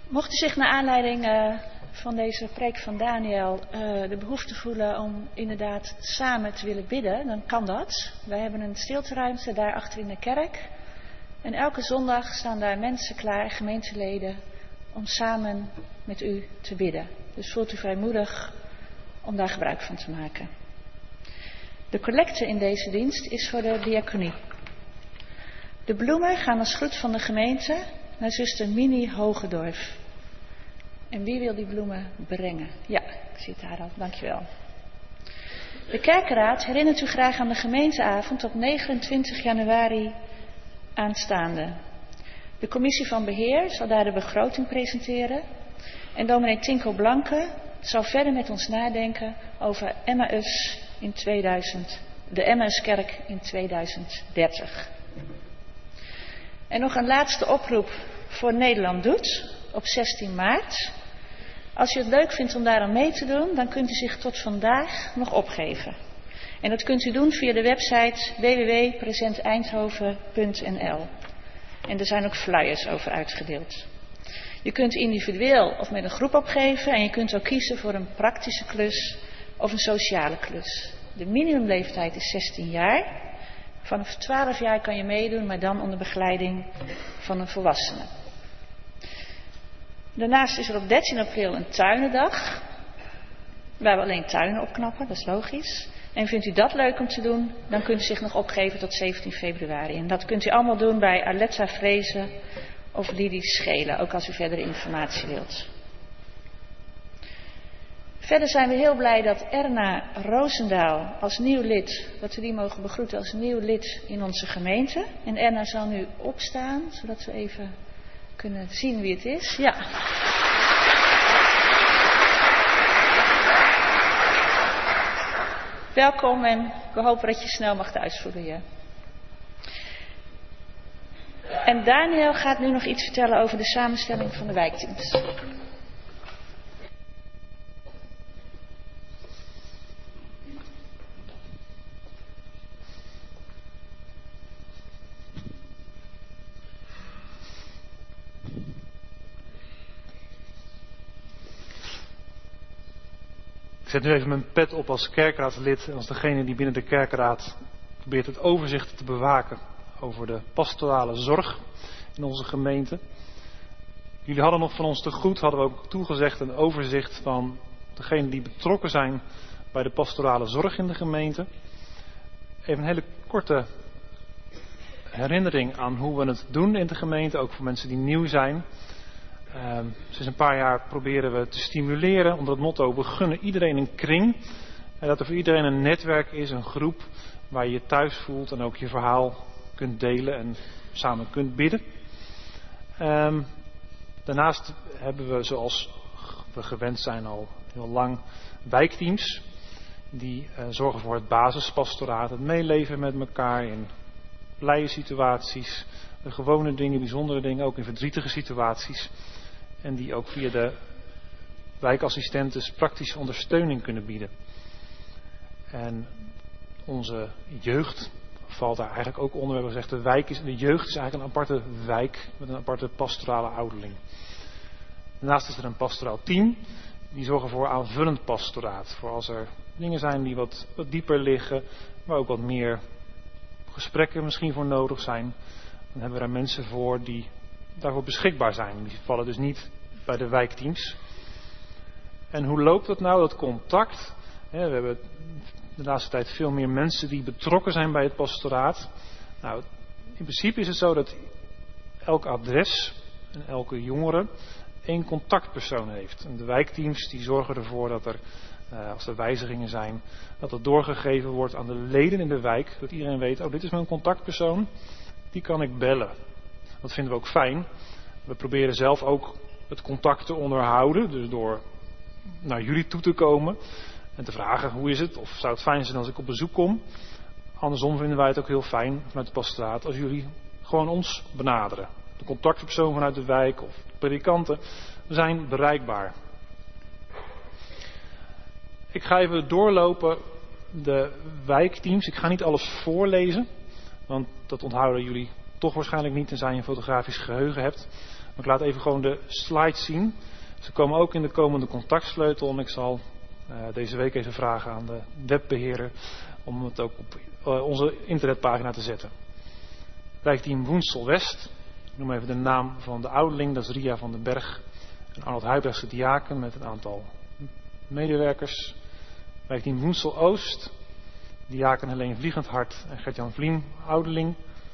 Mocht u zich naar aanleiding van deze preek van Daniel de behoefte voelen om inderdaad samen te willen bidden, dan kan dat. Wij hebben een stilteruimte daar achter in de kerk. En elke zondag staan daar mensen klaar, gemeenteleden, om samen met u te bidden. Dus voelt u vrijmoedig om daar gebruik van te maken. De collecte in deze dienst is voor de diaconie. De bloemen gaan als groet van de gemeente naar zuster Mini Hogendorf. En wie wil die bloemen brengen? Ja, ik zie het daar al. Dankjewel. De kerkenraad herinnert u graag aan de gemeenteavond op 29 januari aanstaande. De commissie van beheer zal daar de begroting presenteren. En dominee Tinko Blanke zal verder met ons nadenken over Emmaus in de Emmauskerk in 2030. En nog een laatste oproep voor Nederland Doet op 16 maart. Als u het leuk vindt om daar aan mee te doen, dan kunt u zich tot vandaag nog opgeven. En dat kunt u doen via de website www.presenteindhoven.nl. En er zijn ook flyers over uitgedeeld. Je kunt individueel of met een groep opgeven en je kunt ook kiezen voor een praktische klus of een sociale klus. De minimumleeftijd is 16 jaar. Vanaf 12 jaar kan je meedoen, maar dan onder begeleiding van een volwassene. Daarnaast is er op 13 april een tuinendag, waar we alleen tuinen opknappen, dat is logisch. En vindt u dat leuk om te doen, dan kunt u zich nog opgeven tot 17 februari. En dat kunt u allemaal doen bij Aletta Vrezen of Lidie Schelen, ook als u verdere informatie wilt. Verder zijn we heel blij dat Erna Roosendaal als nieuw lid, dat we die mogen begroeten als nieuw lid in onze gemeente. En Erna zal nu opstaan, zodat we even kunnen zien wie het is. Ja. Welkom en we hopen dat je snel mag thuisvoelen je. En Daniel gaat nu nog iets vertellen over de samenstelling van de wijkteams. Ik zet nu even mijn pet op als kerkraadslid en als degene die binnen de kerkraad probeert het overzicht te bewaken over de pastorale zorg in onze gemeente. Jullie hadden nog van ons te goed, hadden we ook toegezegd, een overzicht van degenen die betrokken zijn bij de pastorale zorg in de gemeente. Even een hele korte herinnering aan hoe we het doen in de gemeente, ook voor mensen die nieuw zijn. Sinds een paar jaar proberen we te stimuleren onder het motto: we gunnen iedereen een kring. En dat er voor iedereen een netwerk is, een groep waar je je thuis voelt en ook je verhaal kunt delen en samen kunt bidden. Daarnaast hebben we, zoals we gewend zijn al heel lang, wijkteams. Die zorgen voor het basispastoraat, het meeleven met elkaar in blije situaties, de gewone dingen, bijzondere dingen, ook in verdrietige situaties. En die ook via de wijkassistenten praktische ondersteuning kunnen bieden. En onze jeugd valt daar eigenlijk ook onder. We hebben gezegd, de jeugd is eigenlijk een aparte wijk met een aparte pastorale ouderling. Daarnaast is er een pastoraal team. Die zorgen voor aanvullend pastoraat. Voor als er dingen zijn die wat dieper liggen, maar ook wat meer gesprekken misschien voor nodig zijn. Dan hebben we daar mensen voor die daarvoor beschikbaar zijn. Die vallen dus niet bij de wijkteams. En hoe loopt dat nou, dat contact? We hebben de laatste tijd veel meer mensen die betrokken zijn bij het pastoraat. Nou, in principe is het zo dat elk adres en elke jongere één contactpersoon heeft. En de wijkteams die zorgen ervoor dat er, als er wijzigingen zijn, dat het doorgegeven wordt aan de leden in de wijk. Dat iedereen weet, oh, dit is mijn contactpersoon, die kan ik bellen. Dat vinden we ook fijn. We proberen zelf ook het contact te onderhouden. Dus door naar jullie toe te komen en te vragen hoe is het. Of zou het fijn zijn als ik op bezoek kom. Andersom vinden wij het ook heel fijn vanuit de pastoraat als jullie gewoon ons benaderen. De contactpersoon vanuit de wijk of de predikanten. We zijn bereikbaar. Ik ga even doorlopen de wijkteams. Ik ga niet alles voorlezen. Want dat onthouden jullie toch waarschijnlijk niet, tenzij je een fotografisch geheugen hebt. Maar ik laat even gewoon de slides zien. Ze komen ook in de komende contactsleutel. En ik zal deze week even vragen aan de webbeheerder om het ook op onze internetpagina te zetten. Wijkteam Woensel West. Ik noem even de naam van de ouderling. Dat is Ria van den Berg. En Arnold Huibrechtse diaken met een aantal medewerkers. Wijkteam Woensel Oost. Diaken Helene Vliegendhart en Gert-Jan Vliem, ouderling.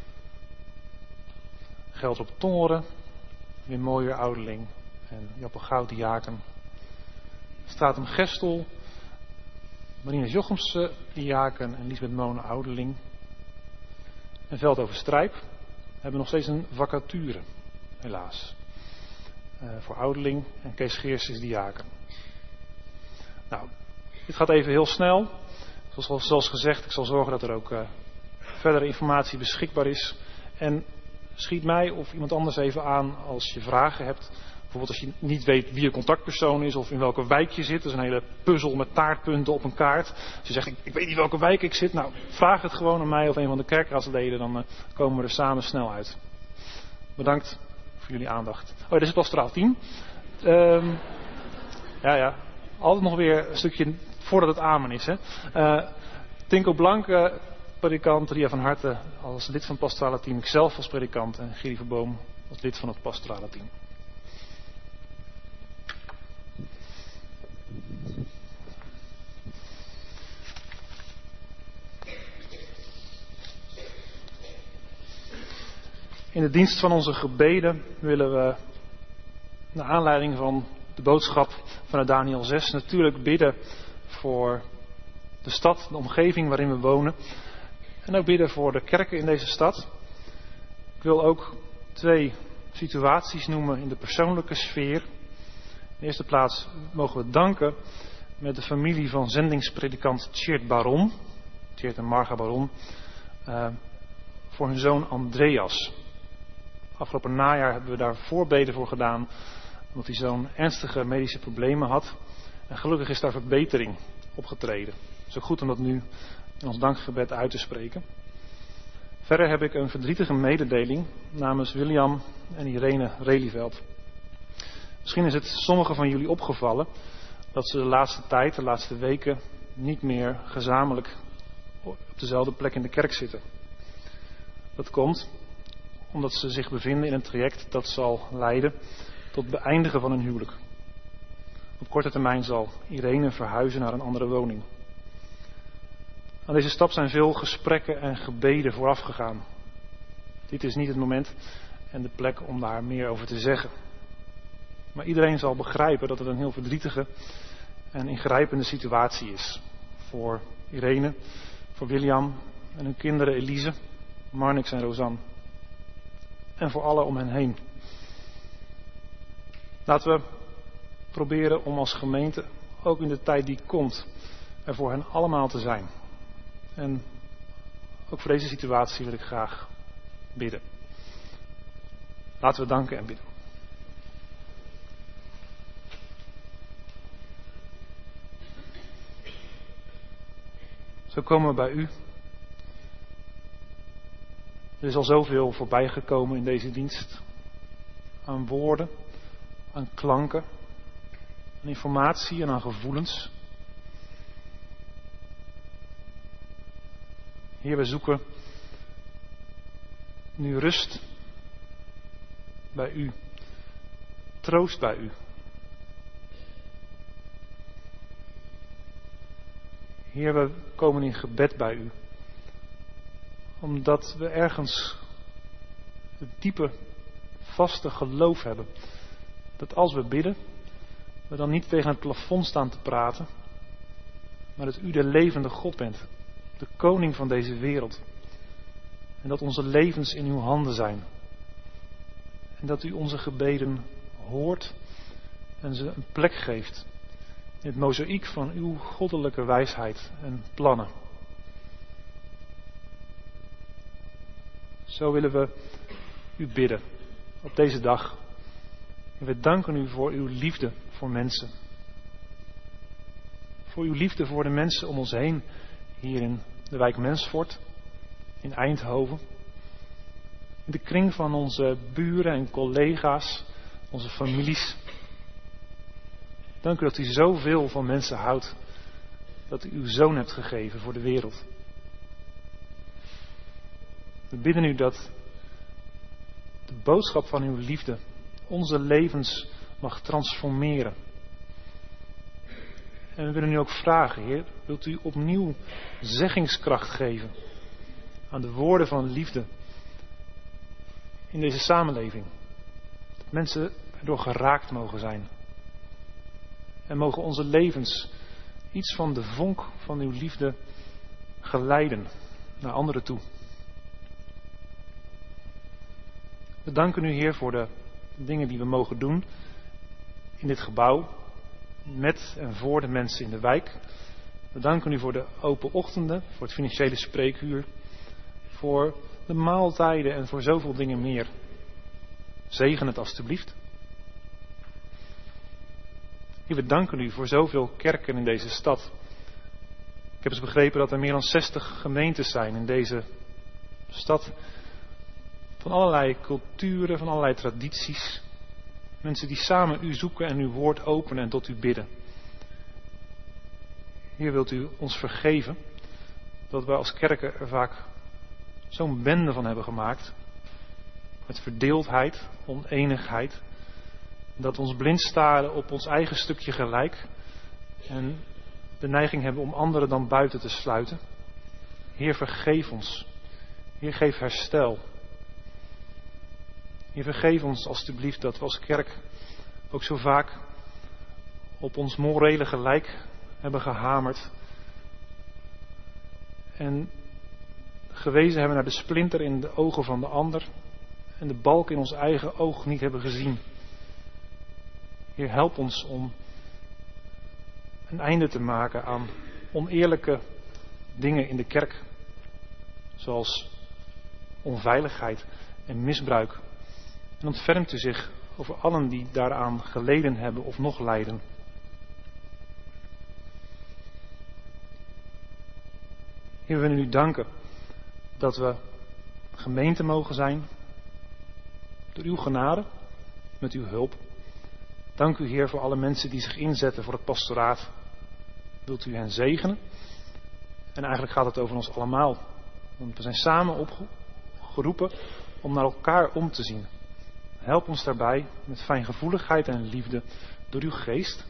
Geldrop Tongeren. Wim Mooijer, ouderling. En Jappe Goud, diaken. Stratum Gestel. Marina Jochemse, diaken. En Liesbeth Monen, ouderling. En Veldhoven Strijp hebben nog steeds een vacature, helaas. Voor ouderling. En Kees Geers is diaken. Nou, dit gaat even heel snel. Zoals gezegd, ik zal zorgen dat er ook verdere informatie beschikbaar is. En schiet mij of iemand anders even aan als je vragen hebt. Bijvoorbeeld als je niet weet wie je contactpersoon is of in welke wijk je zit. Dat is een hele puzzel met taartpunten op een kaart. Als je zegt, ik weet niet welke wijk ik zit. Nou, vraag het gewoon aan mij of een van de kerkraadsleden. Dan komen we er samen snel uit. Bedankt voor jullie aandacht. Oh, dit is het pastoraal team. Ja. Altijd nog weer een stukje voordat het amen is. Hè. Tinko Blank, predikant. Ria van Harten als lid van het pastorale team. Ikzelf als predikant. En Giri Verboom als lid van het pastorale team. In de dienst van onze gebeden willen we, naar aanleiding van de boodschap vanuit Daniel 6, natuurlijk bidden voor de stad, de omgeving waarin we wonen. En ook bidden voor de kerken in deze stad. Ik wil ook 2 situaties noemen in de persoonlijke sfeer. In de eerste plaats mogen we danken met de familie van zendingspredikant Tjeerd Baron. Tjeerd en Marga Baron. Voor hun zoon Andreas. Afgelopen najaar hebben we daar voorbeden voor gedaan. Omdat hij zo'n ernstige medische problemen had. En gelukkig is daar verbetering opgetreden. Het is ook goed om dat nu in ons dankgebed uit te spreken. Verder heb ik een verdrietige mededeling namens William en Irene Relieveld. Misschien is het sommigen van jullie opgevallen dat ze de laatste tijd, de laatste weken, niet meer gezamenlijk op dezelfde plek in de kerk zitten. Dat komt omdat ze zich bevinden in een traject dat zal leiden tot beëindigen van hun huwelijk. Op korte termijn zal Irene verhuizen naar een andere woning. Aan deze stap zijn veel gesprekken en gebeden vooraf gegaan. Dit is niet het moment en de plek om daar meer over te zeggen. Maar iedereen zal begrijpen dat het een heel verdrietige en ingrijpende situatie is. Voor Irene, voor William en hun kinderen Elise, Marnix en Rosanne. En voor allen om hen heen. Laten we proberen om als gemeente, ook in de tijd die komt, er voor hen allemaal te zijn. En ook voor deze situatie wil ik graag bidden. Laten we danken en bidden. Zo komen we bij u. Er is al zoveel voorbij gekomen in deze dienst. Aan woorden, aan klanken, aan informatie en aan gevoelens. Heer, we zoeken nu rust bij u. Troost bij u. Heer, we komen in gebed bij u. Omdat we ergens het diepe, vaste geloof hebben. Dat als we bidden, we dan niet tegen het plafond staan te praten. Maar dat u de levende God bent. De koning van deze wereld. En dat onze levens in uw handen zijn. En dat u onze gebeden hoort en ze een plek geeft. In het mozaïek van uw goddelijke wijsheid en plannen. Zo willen we u bidden op deze dag. En we danken u voor uw liefde voor mensen. Voor uw liefde voor de mensen om ons heen. Hier in de wijk Mensvoort, in Eindhoven. In de kring van onze buren en collega's, onze families. Dank u dat u zoveel van mensen houdt. Dat u uw zoon hebt gegeven voor de wereld. We bidden u dat de boodschap van uw liefde onze levens mag transformeren. En we willen u ook vragen, Heer, wilt u opnieuw zeggingskracht geven aan de woorden van liefde in deze samenleving. Dat mensen erdoor geraakt mogen zijn. En mogen onze levens iets van de vonk van uw liefde geleiden naar anderen toe. We danken u, Heer, voor de dingen die we mogen doen in dit gebouw, met en voor de mensen in de wijk. We danken u voor de open ochtenden, voor het financiële spreekuur, voor de maaltijden en voor zoveel dingen meer. Zegen het alstublieft. Heer, we danken u voor zoveel kerken in deze stad. Ik heb eens begrepen dat er meer dan 60 gemeentes zijn in deze stad. Van allerlei culturen, van allerlei tradities. Mensen die samen u zoeken en uw woord openen en tot u bidden. Heer, wilt u ons vergeven dat wij als kerken er vaak zo'n bende van hebben gemaakt. Met verdeeldheid, oneenigheid. Dat we ons blind staren op ons eigen stukje gelijk. En de neiging hebben om anderen dan buiten te sluiten. Heer, vergeef ons. Heer, geef herstel. Heer, vergeef ons alstublieft dat we als kerk ook zo vaak op ons morele gelijk hebben gehamerd. En gewezen hebben naar de splinter in de ogen van de ander. En de balk in ons eigen oog niet hebben gezien. Heer, help ons om een einde te maken aan oneerlijke dingen in de kerk. Zoals onveiligheid en misbruik. En ontfermt u zich over allen die daaraan geleden hebben of nog lijden. Heer, we willen u danken dat we gemeente mogen zijn. Door uw genade, met uw hulp. Dank u, Heer, voor alle mensen die zich inzetten voor het pastoraat. Wilt u hen zegenen? En eigenlijk gaat het over ons allemaal. Want we zijn samen opgeroepen om naar elkaar om te zien. Help ons daarbij met fijngevoeligheid en liefde door uw geest.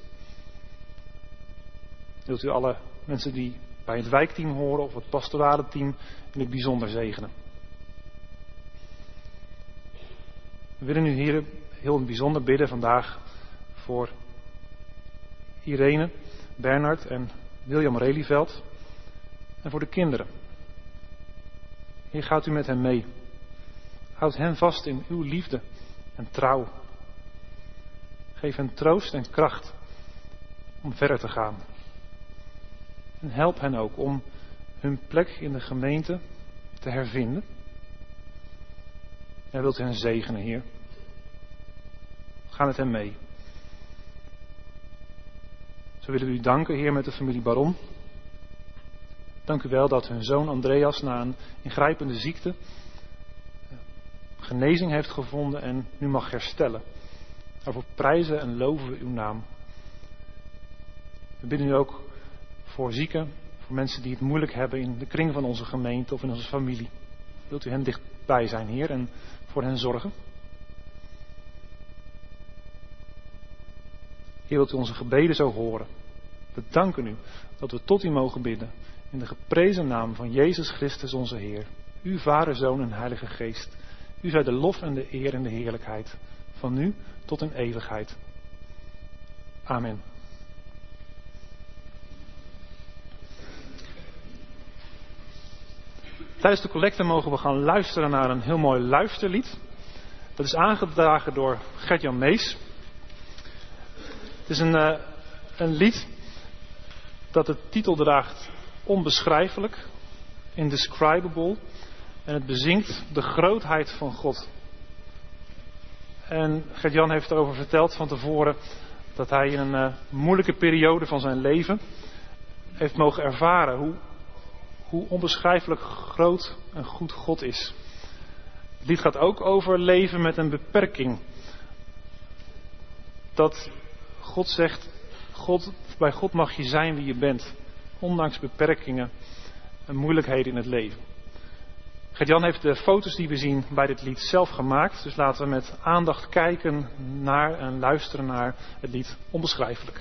Wilt u alle mensen die bij het wijkteam horen of het pastorale team in het bijzonder zegenen. We willen u, Heer, heel in het bijzonder bidden vandaag voor Irene, Bernard en William Relieveld en voor de kinderen. Heer, gaat u met hen mee. Houd hen vast in uw liefde en trouw. Geef hen troost en kracht om verder te gaan. En help hen ook om hun plek in de gemeente te hervinden. En wilt u hen zegenen, Heer. Ga met hen mee. Zo willen we u danken, Heer, met de familie Baron. Dank u wel dat hun zoon Andreas na een ingrijpende ziekte genezing heeft gevonden en nu mag herstellen. Daarvoor prijzen en loven we uw naam. We bidden u ook voor zieken, voor mensen die het moeilijk hebben in de kring van onze gemeente of in onze familie. Wilt u hen dichtbij zijn, Heer, en voor hen zorgen? Heer, wilt u onze gebeden zo horen? We danken u dat we tot u mogen bidden. In de geprezen naam van Jezus Christus onze Heer. U Vader, Zoon en Heilige Geest. U zij de lof en de eer en de heerlijkheid. Van nu tot in eeuwigheid. Amen. Tijdens de collecte mogen we gaan luisteren naar een heel mooi luisterlied. Dat is aangedragen door Gert-Jan Mees. Het is een lied dat de titel draagt Onbeschrijfelijk, Indescribable. En het bezingt de grootheid van God. En Gert-Jan heeft erover verteld van tevoren dat hij in een moeilijke periode van zijn leven heeft mogen ervaren hoe onbeschrijfelijk groot en goed God is. Het lied gaat ook over leven met een beperking. Dat God zegt, bij God mag je zijn wie je bent. Ondanks beperkingen en moeilijkheden in het leven. Gert-Jan heeft de foto's die we zien bij dit lied zelf gemaakt. Dus laten we met aandacht kijken naar en luisteren naar het lied Onbeschrijfelijk.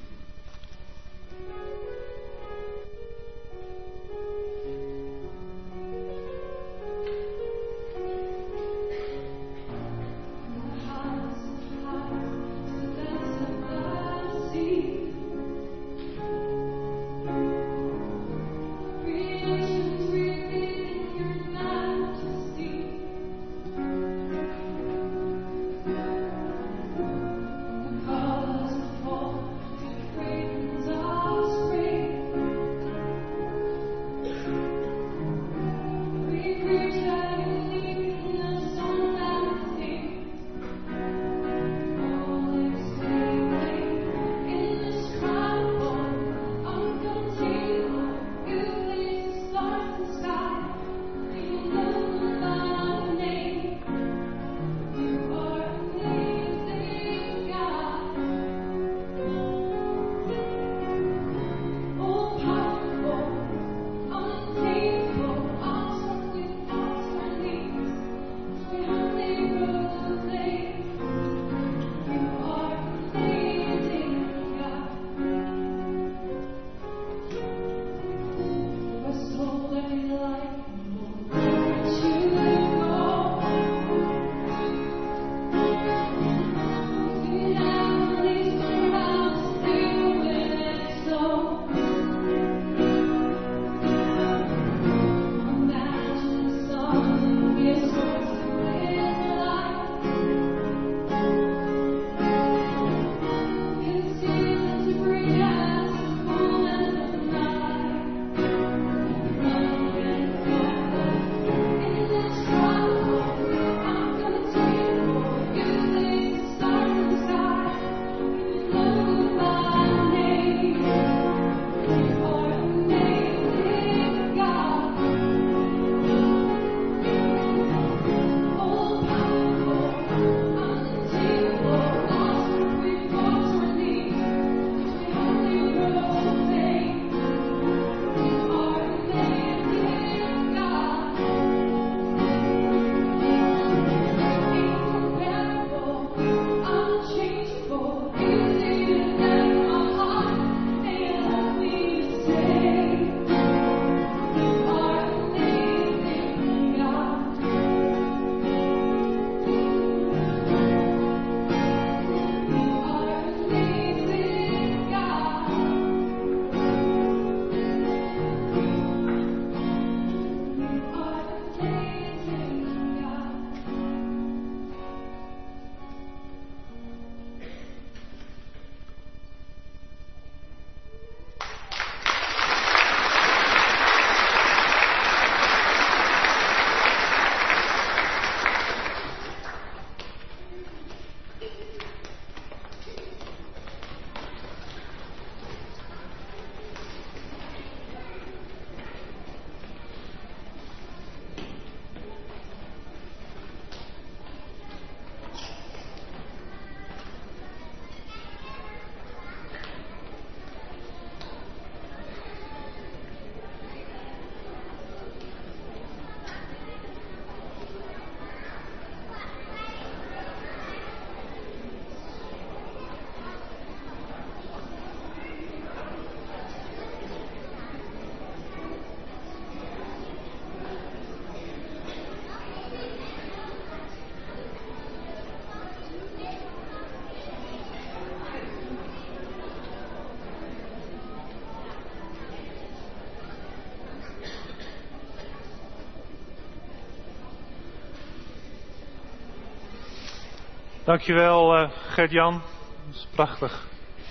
Dankjewel Gert-Jan, dat is prachtig.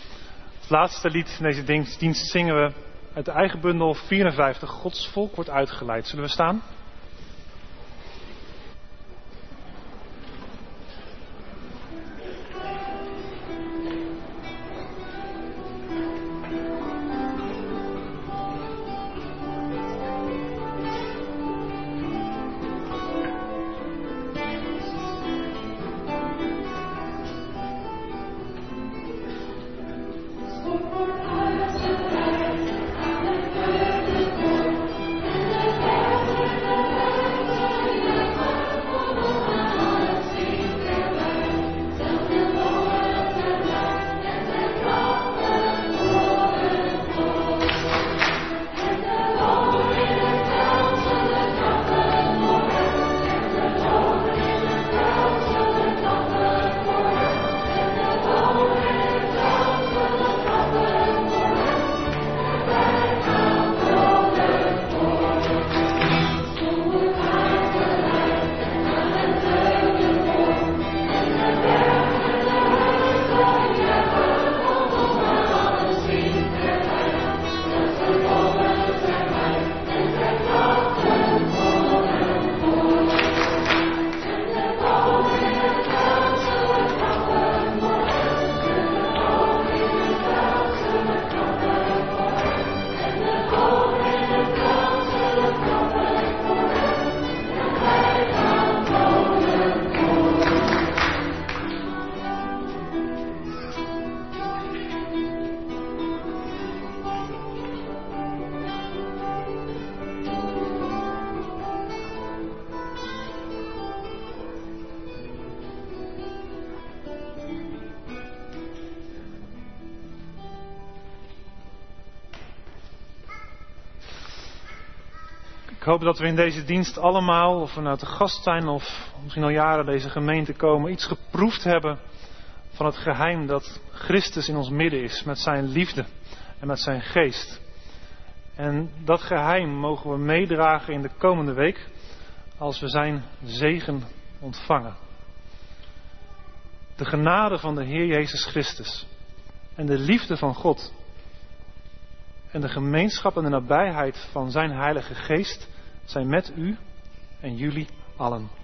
Het laatste lied in deze dienst zingen we uit de eigen bundel 54, Gods volk wordt uitgeleid. Zullen we staan? Ik hoop dat we in deze dienst allemaal, of we nou te gast zijn of misschien al jaren deze gemeente komen, iets geproefd hebben van het geheim dat Christus in ons midden is met zijn liefde en met zijn geest. En dat geheim mogen we meedragen in de komende week als we zijn zegen ontvangen. De genade van de Heer Jezus Christus en de liefde van God en de gemeenschap en de nabijheid van zijn Heilige Geest zijn met u en jullie allen.